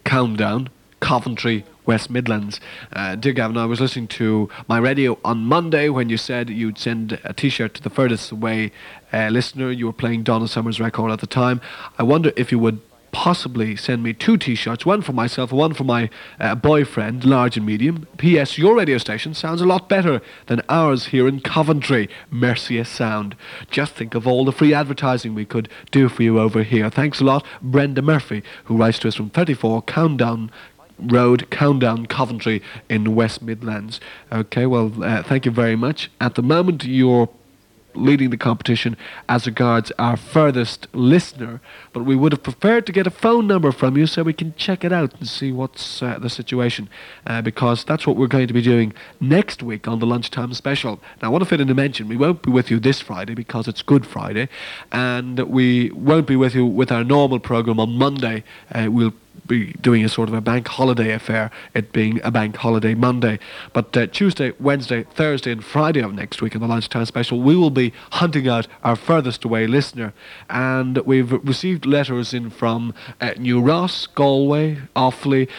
Countdown, Coventry, West Midlands. Dear Gavin, I was listening to my radio on Monday when you said you'd send a T-shirt to the furthest away listener. You were playing Donna Summer's record at the time. I wonder if you would possibly send me 2 T-shirts, one for myself and one for my boyfriend, large and medium. P.S. Your radio station sounds a lot better than ours here in Coventry. Mercia Sound. Just think of all the free advertising we could do for you over here. Thanks a lot, Brenda Murphy, who writes to us from 34 Countdown Road, Countdown, Coventry in West Midlands. Okay, well, thank you very much. At the moment, you're leading the competition as regards our furthest listener, but we would have preferred to get a phone number from you so we can check it out and see what's the situation, because that's what we're going to be doing next week on the lunchtime special. Now, I want to fit in to mention we won't be with you this Friday because it's Good Friday, and we won't be with you with our normal programme on Monday. We'll be doing a sort of a bank holiday affair, it being a bank holiday Monday. But Tuesday, Wednesday, Thursday and Friday of next week in the lunchtime special, we will be hunting out our furthest away listener. And we've received letters in from New Ross, Galway, Offaly.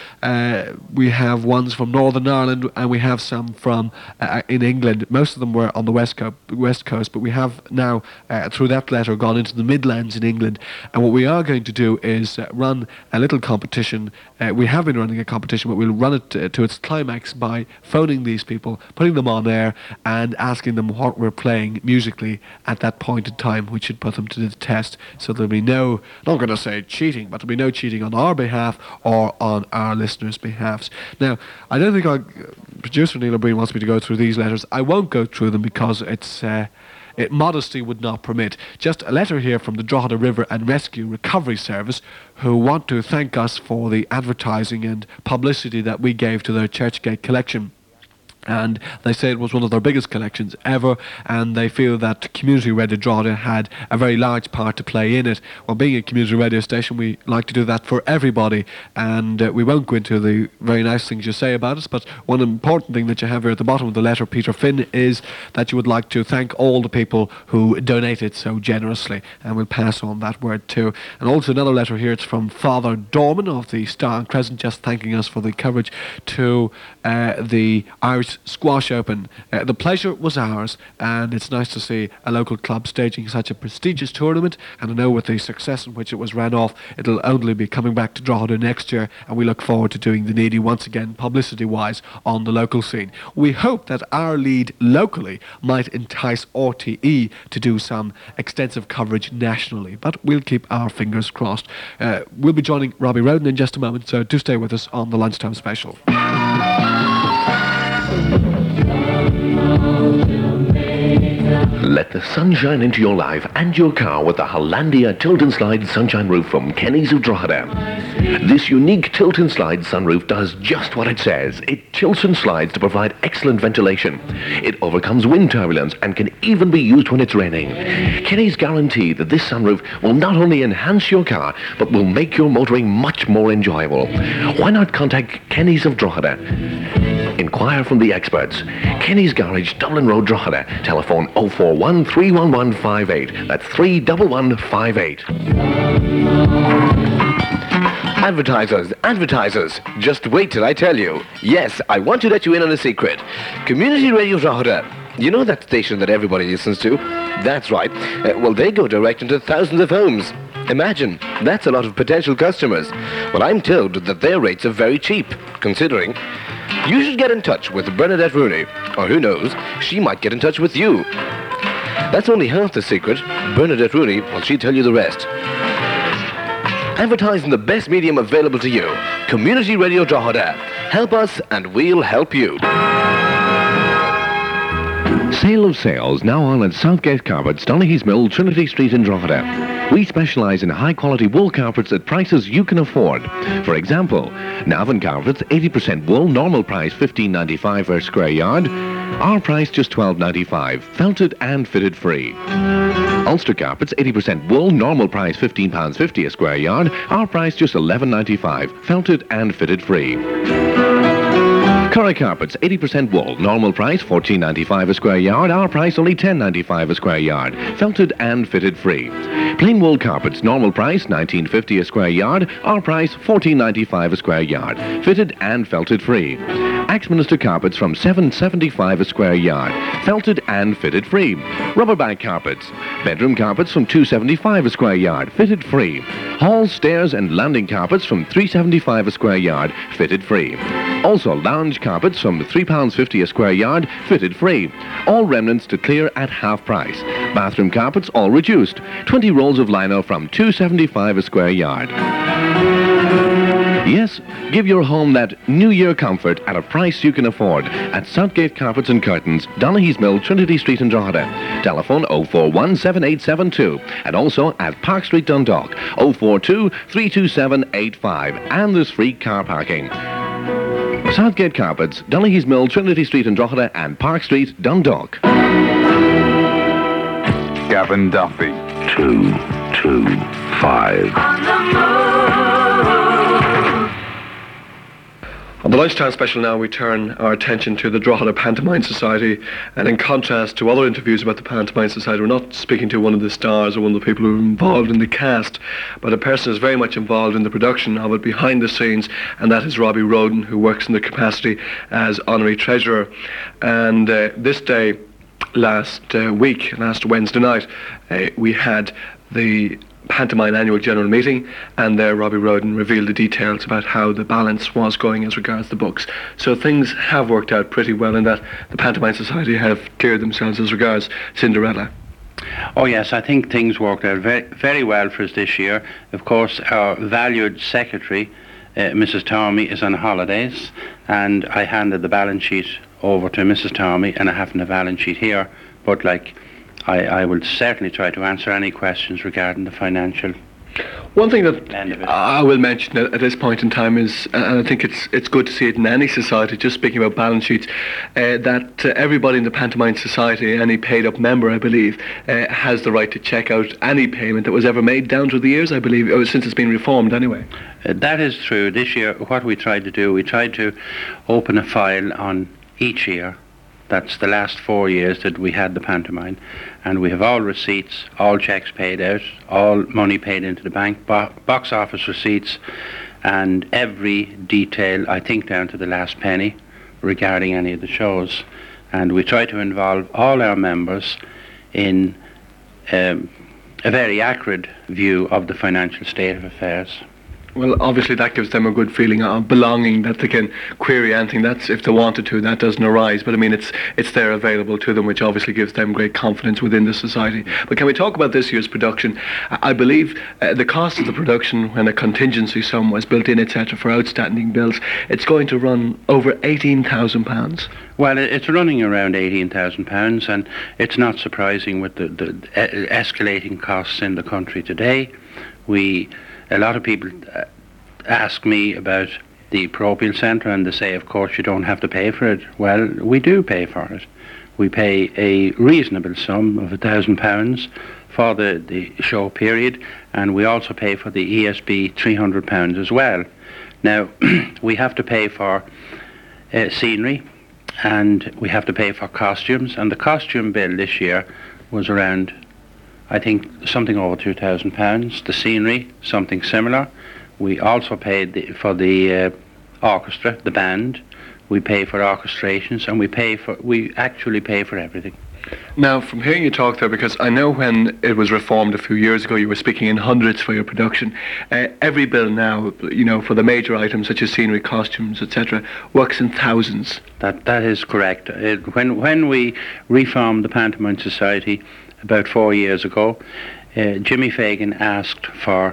We have ones from Northern Ireland, and we have some from in England. Most of them were on the West Coast, but we have now, through that letter, gone into the Midlands in England. And what we are going to do is run a little competition. We have been running a competition, but we'll run it to its climax by phoning these people, putting them on air and asking them what we're playing musically at that point in time, which should put them to the test. So there'll be no, not going to say cheating, but there'll be no cheating on our behalf or on our listeners' behalfs. Now, I don't think our producer Neil O'Brien wants me to go through these letters. I won't go through them because it's modesty would not permit. Just a letter here from the Drogheda River and Rescue Recovery Service, who want to thank us for the advertising and publicity that we gave to their Churchgate collection. And they say it was one of their biggest collections ever, and they feel that Community Radio Drogheda had a very large part to play in it. Well, being a community radio station, we like to do that for everybody, and we won't go into the very nice things you say about us, but one important thing that you have here at the bottom of the letter, Peter Finn, is that you would like to thank all the people who donated so generously, and we'll pass on that word too. And also another letter here, it's from Father Dorman of the Star and Crescent, just thanking us for the coverage to the Irish Squash Open. The pleasure was ours, and it's nice to see a local club staging such a prestigious tournament, and I know with the success in which it was ran off, it'll only be coming back to Drogheda next year, and we look forward to doing the needy once again, publicity-wise, on the local scene. We hope that our lead locally might entice RTE to do some extensive coverage nationally, but we'll keep our fingers crossed. We'll be joining Robbie Roden in just a moment, so do stay with us on the lunchtime special. Let the sunshine into your life and your car with the Hollandia Tilt and Slide Sunshine Roof from Kenny's of Drogheda. This unique tilt and slide sunroof does just what it says. It tilts and slides to provide excellent ventilation. It overcomes wind turbulence and can even be used when it's raining. Kenny's guarantee that this sunroof will not only enhance your car, but will make your motoring much more enjoyable. Why not contact Kenny's of Drogheda? Inquire from the experts. Kenny's Garage, Dublin Road, Drogheda. Telephone 041 311 58. That's 31158. Advertisers, just wait till I tell you. Yes, I want to let you in on a secret. Community Radio Drogheda. You know that station that everybody listens to? That's right. Well, they go direct into thousands of homes. Imagine, that's a lot of potential customers. Well, I'm told that their rates are very cheap, considering. You should get in touch with Bernadette Rooney, or who knows, she might get in touch with you. That's only half the secret. Bernadette Rooney, well, she'll tell you the rest. Advertise in the best medium available to you. Community Radio Drogheda. Help us and we'll help you. Sale of Sales, now on at Southgate Carpets, Donaghy's Mill, Trinity Street in Drogheda. We specialise in high-quality wool carpets at prices you can afford. For example, Navan Carpets, 80% wool, normal price $15.95 per square yard. Our price just $12.95, felted and fitted free. Ulster Carpets, 80% wool, normal price £15.50 a square yard. Our price just $11.95, felted and fitted free. Curry Carpets, 80% wool. Normal price $14.95 a square yard. Our price only $10.95 a square yard. Felted and fitted free. Plain wool carpets. Normal price $19.50 a square yard. Our price $14.95 a square yard. Fitted and felted free. Axminster carpets from $7.75 a square yard. Felted and fitted free. Rubber bag carpets. Bedroom carpets from $2.75 a square yard. Fitted free. Hall, stairs and landing carpets from $3.75 a square yard. Fitted free. Also lounge carpets from £3.50 a square yard, fitted free. All remnants to clear at half price. Bathroom carpets all reduced. 20 rolls of lino from £2.75 a square yard. Yes, give your home that New Year comfort at a price you can afford at Southgate Carpets and Curtains, Donaghy's Mill, Trinity Street in Drogheda. Telephone 041 7872 and also at Park Street, Dundalk 042 327 85, and there's free car parking. Southgate Carpets, Donaghy's Mill, Trinity Street in Drogheda and Park Street, Dundalk. Gavin Duffy. 225. On the lunchtime special now, we turn our attention to the Drogheda Pantomime Society, and in contrast to other interviews about the Pantomime Society, we're not speaking to one of the stars or one of the people who are involved in the cast, but a person who's very much involved in the production of it behind the scenes, and that is Robbie Roden, who works in the capacity as honorary treasurer. And this day, last Wednesday night, we had the Pantomime Annual General Meeting, and there Robbie Roden revealed the details about how the balance was going as regards the books. So things have worked out pretty well in that the Pantomime Society have cleared themselves as regards Cinderella. Oh yes, I think things worked out very, very well for us this year. Of course, our valued secretary, Mrs. Tormey, is on holidays, and I handed the balance sheet over to Mrs. Tormey, and I haven't a balance sheet here, but I will certainly try to answer any questions regarding the financial. One thing that I will mention at this point in time is, and I think it's good to see it in any society, just speaking about balance sheets, that everybody in the Pantomime Society, any paid up member, I believe, has the right to check out any payment that was ever made down through the years, I believe, since it's been reformed anyway. That is true. This year, what we tried to do, we tried to open a file on each year. That's the last 4 years that we had the pantomime, and we have all receipts, all checks paid out, all money paid into the bank, box office receipts, and every detail, I think down to the last penny, regarding any of the shows. And we try to involve all our members in a very accurate view of the financial state of affairs. Well, obviously that gives them a good feeling of belonging, that they can query anything. That's if they wanted to, that doesn't arise. But I mean, it's there available to them, which obviously gives them great confidence within the society. But can we talk about this year's production? I believe the cost of the production, when a contingency sum was built in, etc., for outstanding bills, it's going to run over £18,000. Well, it's running around £18,000, and it's not surprising with the escalating costs in the country today. A lot of people ask me about the parochial centre, and they say, of course, you don't have to pay for it. Well, we do pay for it. We pay a reasonable sum of £1,000 for the show period, and we also pay for the ESB £300 as well. Now, we have to pay for scenery, and we have to pay for costumes, and the costume bill this year was around, I think, something over £2,000. The scenery, something similar. We also paid for the orchestra, the band. We pay for orchestrations, and we actually pay for everything. Now, from hearing you talk there, because I know when it was reformed a few years ago, you were speaking in hundreds for your production. Every bill now, for the major items such as scenery, costumes, etc., works in thousands. That is correct. When we reformed the Pantomime Society about 4 years ago, Jimmy Fagan asked for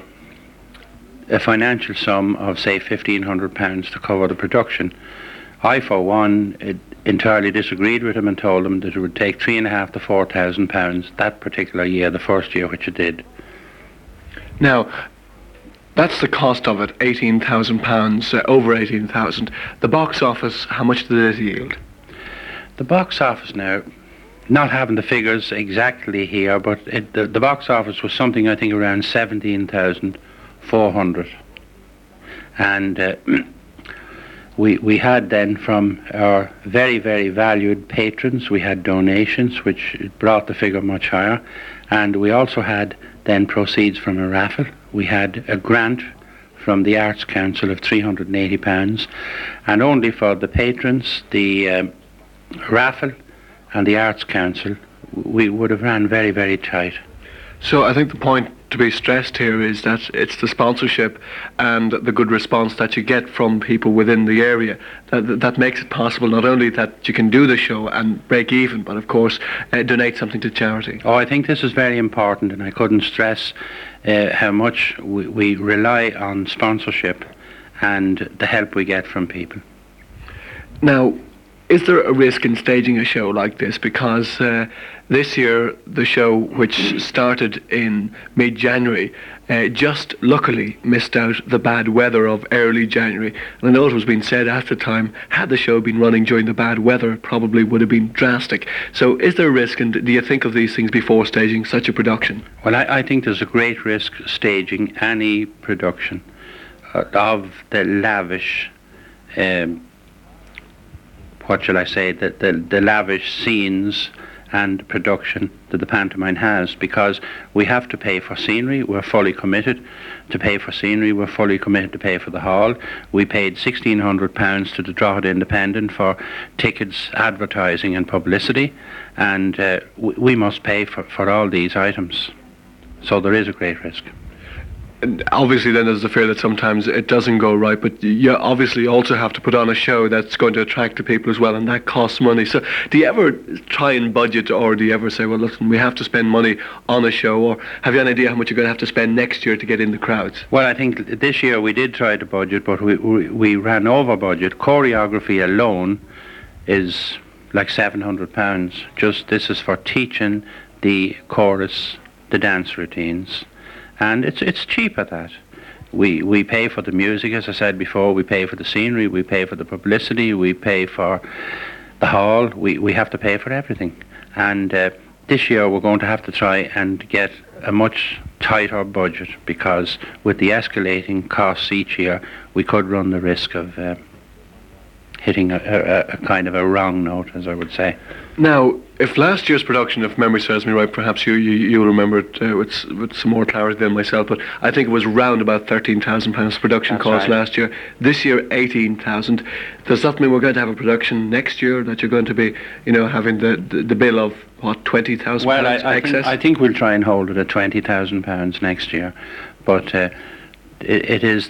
a financial sum of, say, £1,500 to cover the production. I, for one, entirely disagreed with him and told him that it would take £3,500 to £4,000 that particular year, the first year, which it did. Now, that's the cost of it, £18,000, over £18,000. The box office, how much did it yield? The box office now, not having the figures exactly here, but the box office was something, I think, around 17,400. And We had then from our very, very valued patrons, we had donations which brought the figure much higher, and we also had then proceeds from a raffle. We had a grant from the Arts Council of £380, and only for the patrons, the raffle and the Arts Council, we would have ran very, very tight. So I think the point to be stressed here is that it's the sponsorship and the good response that you get from people within the area that makes it possible not only that you can do the show and break even, but of course donate something to charity. Oh, I think this is very important, and I couldn't stress how much we rely on sponsorship and the help we get from people. Now, is there a risk in staging a show like this? Because this year, the show, which started in mid-January, just luckily missed out the bad weather of early January. And I know it was being said at the time, had the show been running during the bad weather, it probably would have been drastic. So is there a risk, and do you think of these things before staging such a production? Well, I think there's a great risk staging any production of the lavish what shall I say, the lavish scenes and production that the pantomime has, because we have to pay for scenery. We're fully committed to pay for scenery. We're fully committed to pay for the hall. We paid £1,600 to the Drogheda Independent for tickets, advertising and publicity, and we must pay for all these items. So there is a great risk. And obviously then there's the fear that sometimes it doesn't go right, but you obviously also have to put on a show that's going to attract the people as well, and that costs money. So do you ever try and budget, or do you ever say, well, listen, we have to spend money on a show, or have you any idea how much you're going to have to spend next year to get in the crowds? Well, I think this year we did try to budget, but we ran over budget. Choreography alone is like £700. Just this is for teaching the chorus the dance routines. And it's cheap at that. We pay for the music, as I said before, we pay for the scenery, we pay for the publicity, we pay for the hall, we have to pay for everything. And this year we're going to have to try and get a much tighter budget, because with the escalating costs each year, we could run the risk of hitting a kind of a wrong note, as I would say. Now, if last year's production, if memory serves me right, perhaps you'll remember it with some more clarity than myself, but I think it was round about £13,000 production cost right. last year. This year, 18,000. Does that mean we're going to have a production next year that you're going to be, having the bill of what, £20,000 well, excess? I think we'll try and hold it at £20,000 next year, but it is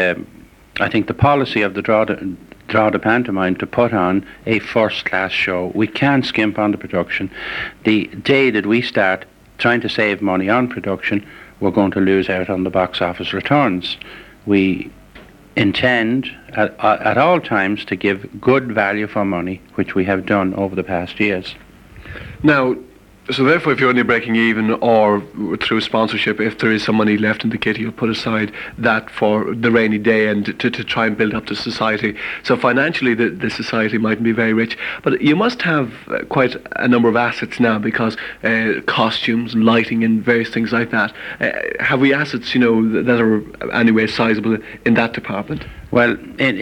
I think the policy of the Drogheda Pantomime to put on a first-class show. We can't skimp on the production. The day that we start trying to save money on production, we're going to lose out on the box office returns. We intend at all times to give good value for money, which we have done over the past years. Now, so therefore, if you're only breaking even, or through sponsorship, if there is some money left in the kitty, you'll put aside that for the rainy day and to try and build up the society. So financially, the society mightn't be very rich, but you must have quite a number of assets now, because costumes, lighting and various things like that. Have we assets, that are anyway sizable in that department? Well,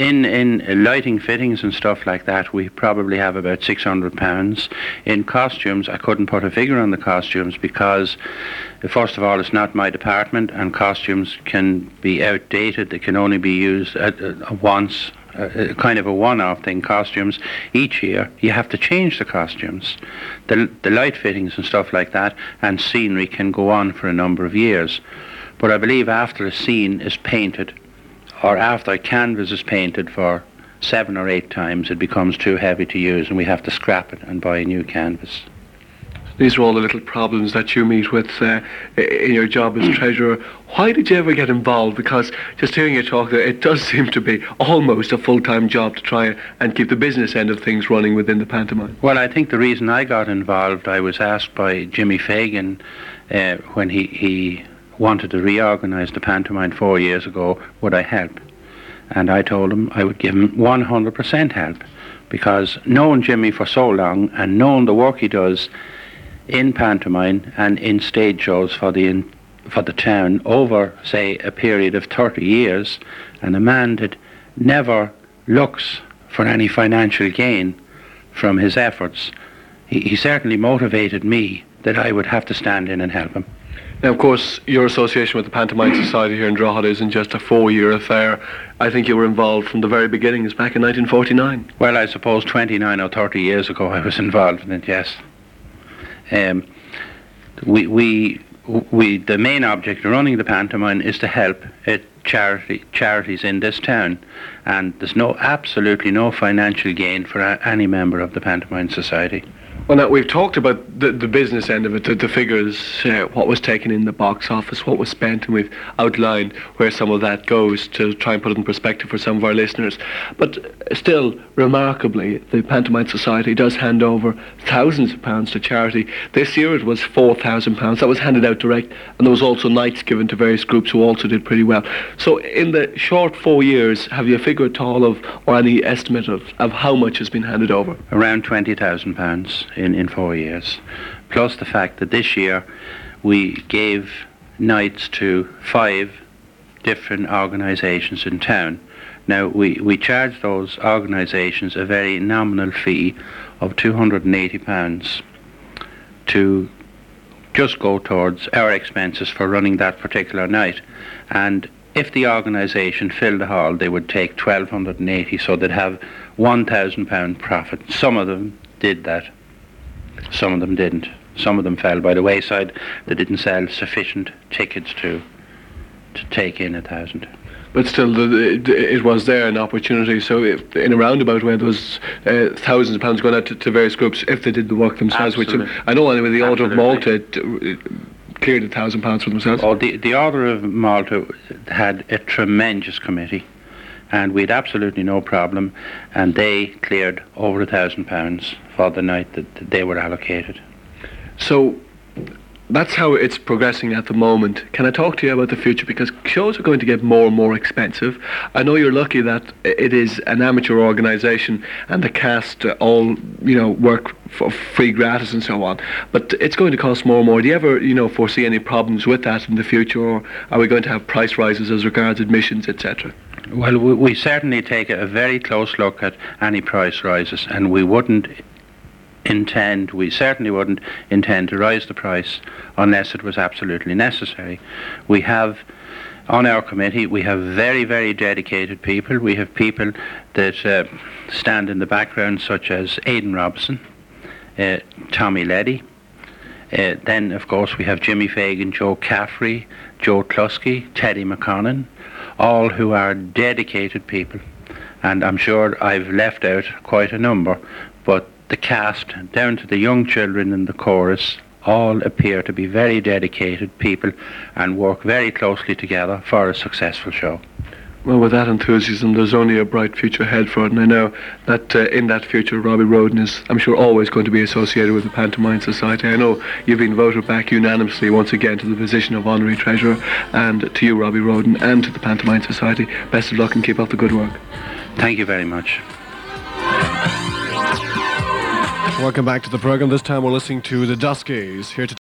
in lighting fittings and stuff like that, we probably have about £600. In costumes, I couldn't put a figure on the costumes, because first of all, it's not my department, and costumes can be outdated. They can only be used once, kind of a one-off thing. Costumes, each year you have to change the costumes. The light fittings and stuff like that, and scenery can go on for a number of years. But I believe after a scene is painted, or after a canvas is painted for 7 or 8 times, it becomes too heavy to use, and we have to scrap it and buy a new canvas. These are all the little problems that you meet with in your job as treasurer. Why did you ever get involved? Because just hearing you talk there, it does seem to be almost a full-time job to try and keep the business end of things running within the pantomime. Well, I think the reason I got involved, I was asked by Jimmy Fagan when he wanted to reorganise the pantomime 4 years ago, would I help? And I told him I would give him 100% help, because knowing Jimmy for so long and knowing the work he does in pantomime and in stage shows for the town over, say, a period of 30 years, and a man that never looks for any financial gain from his efforts, he certainly motivated me that I would have to stand in and help him. Now, of course, your association with the Pantomime Society here in Drogheda isn't just a 4-year affair. I think you were involved from the very beginnings, back in 1949. Well, I suppose 29 or 30 years ago I was involved in it, yes. The main object of running the pantomime is to help charities in this town, and there's absolutely no financial gain for any member of the Pantomime Society. Well, now, we've talked about the business end of it, the figures, what was taken in the box office, what was spent, and we've outlined where some of that goes to try and put it in perspective for some of our listeners. But still, remarkably, the Pantomime Society does hand over thousands of pounds to charity. This year it was £4,000. That was handed out direct, and there was also nights given to various groups who also did pretty well. So in the short 4 years, have you a figure at all of, or any estimate of how much has been handed over? Around £20,000 in 4 years, plus the fact that this year we gave nights to 5 different organisations in town. Now we charge those organisations a very nominal fee of £280 to just go towards our expenses for running that particular night, and if the organisation filled the hall they would take £1,280, so they'd have £1,000 profit. Some of them did that. Some of them didn't. Some of them fell by the wayside. They didn't sell sufficient tickets to take in 1,000. But still, it was there an opportunity. So in a roundabout way, there was thousands of pounds going out to various groups if they did the work themselves. Absolutely. Which I know anyway, the Order of Malta cleared £1,000 for themselves. Oh, the Order of Malta had a tremendous committee, and we had absolutely no problem, and they cleared over £1,000 for the night that they were allocated. So that's how it's progressing at the moment. Can I talk to you about the future? Because shows are going to get more and more expensive. I know you're lucky that it is an amateur organisation and the cast all, work for free, gratis and so on. But it's going to cost more and more. Do you ever, foresee any problems with that in the future, or are we going to have price rises as regards admissions, etc.? Well, we certainly take a very close look at any price rises, and we certainly wouldn't intend to rise the price unless it was absolutely necessary. We have, on our committee, we have very, very dedicated people. We have people that stand in the background, such as Aidan Robson, Tommy Leddy. Then, of course, we have Jimmy Fagan, Joe Caffrey, Joe Klusky, Teddy McConnon, all who are dedicated people. And I'm sure I've left out quite a number, but the cast, down to the young children in the chorus, all appear to be very dedicated people and work very closely together for a successful show. Well, with that enthusiasm, there's only a bright future ahead for it, and I know that in that future, Robbie Roden is, I'm sure, always going to be associated with the Pantomime Society. I know you've been voted back unanimously once again to the position of Honorary Treasurer, and to you, Robbie Roden, and to the Pantomime Society, best of luck and keep up the good work. Thank you very much. Welcome back to the programme. This time we're listening to the Duskies, here to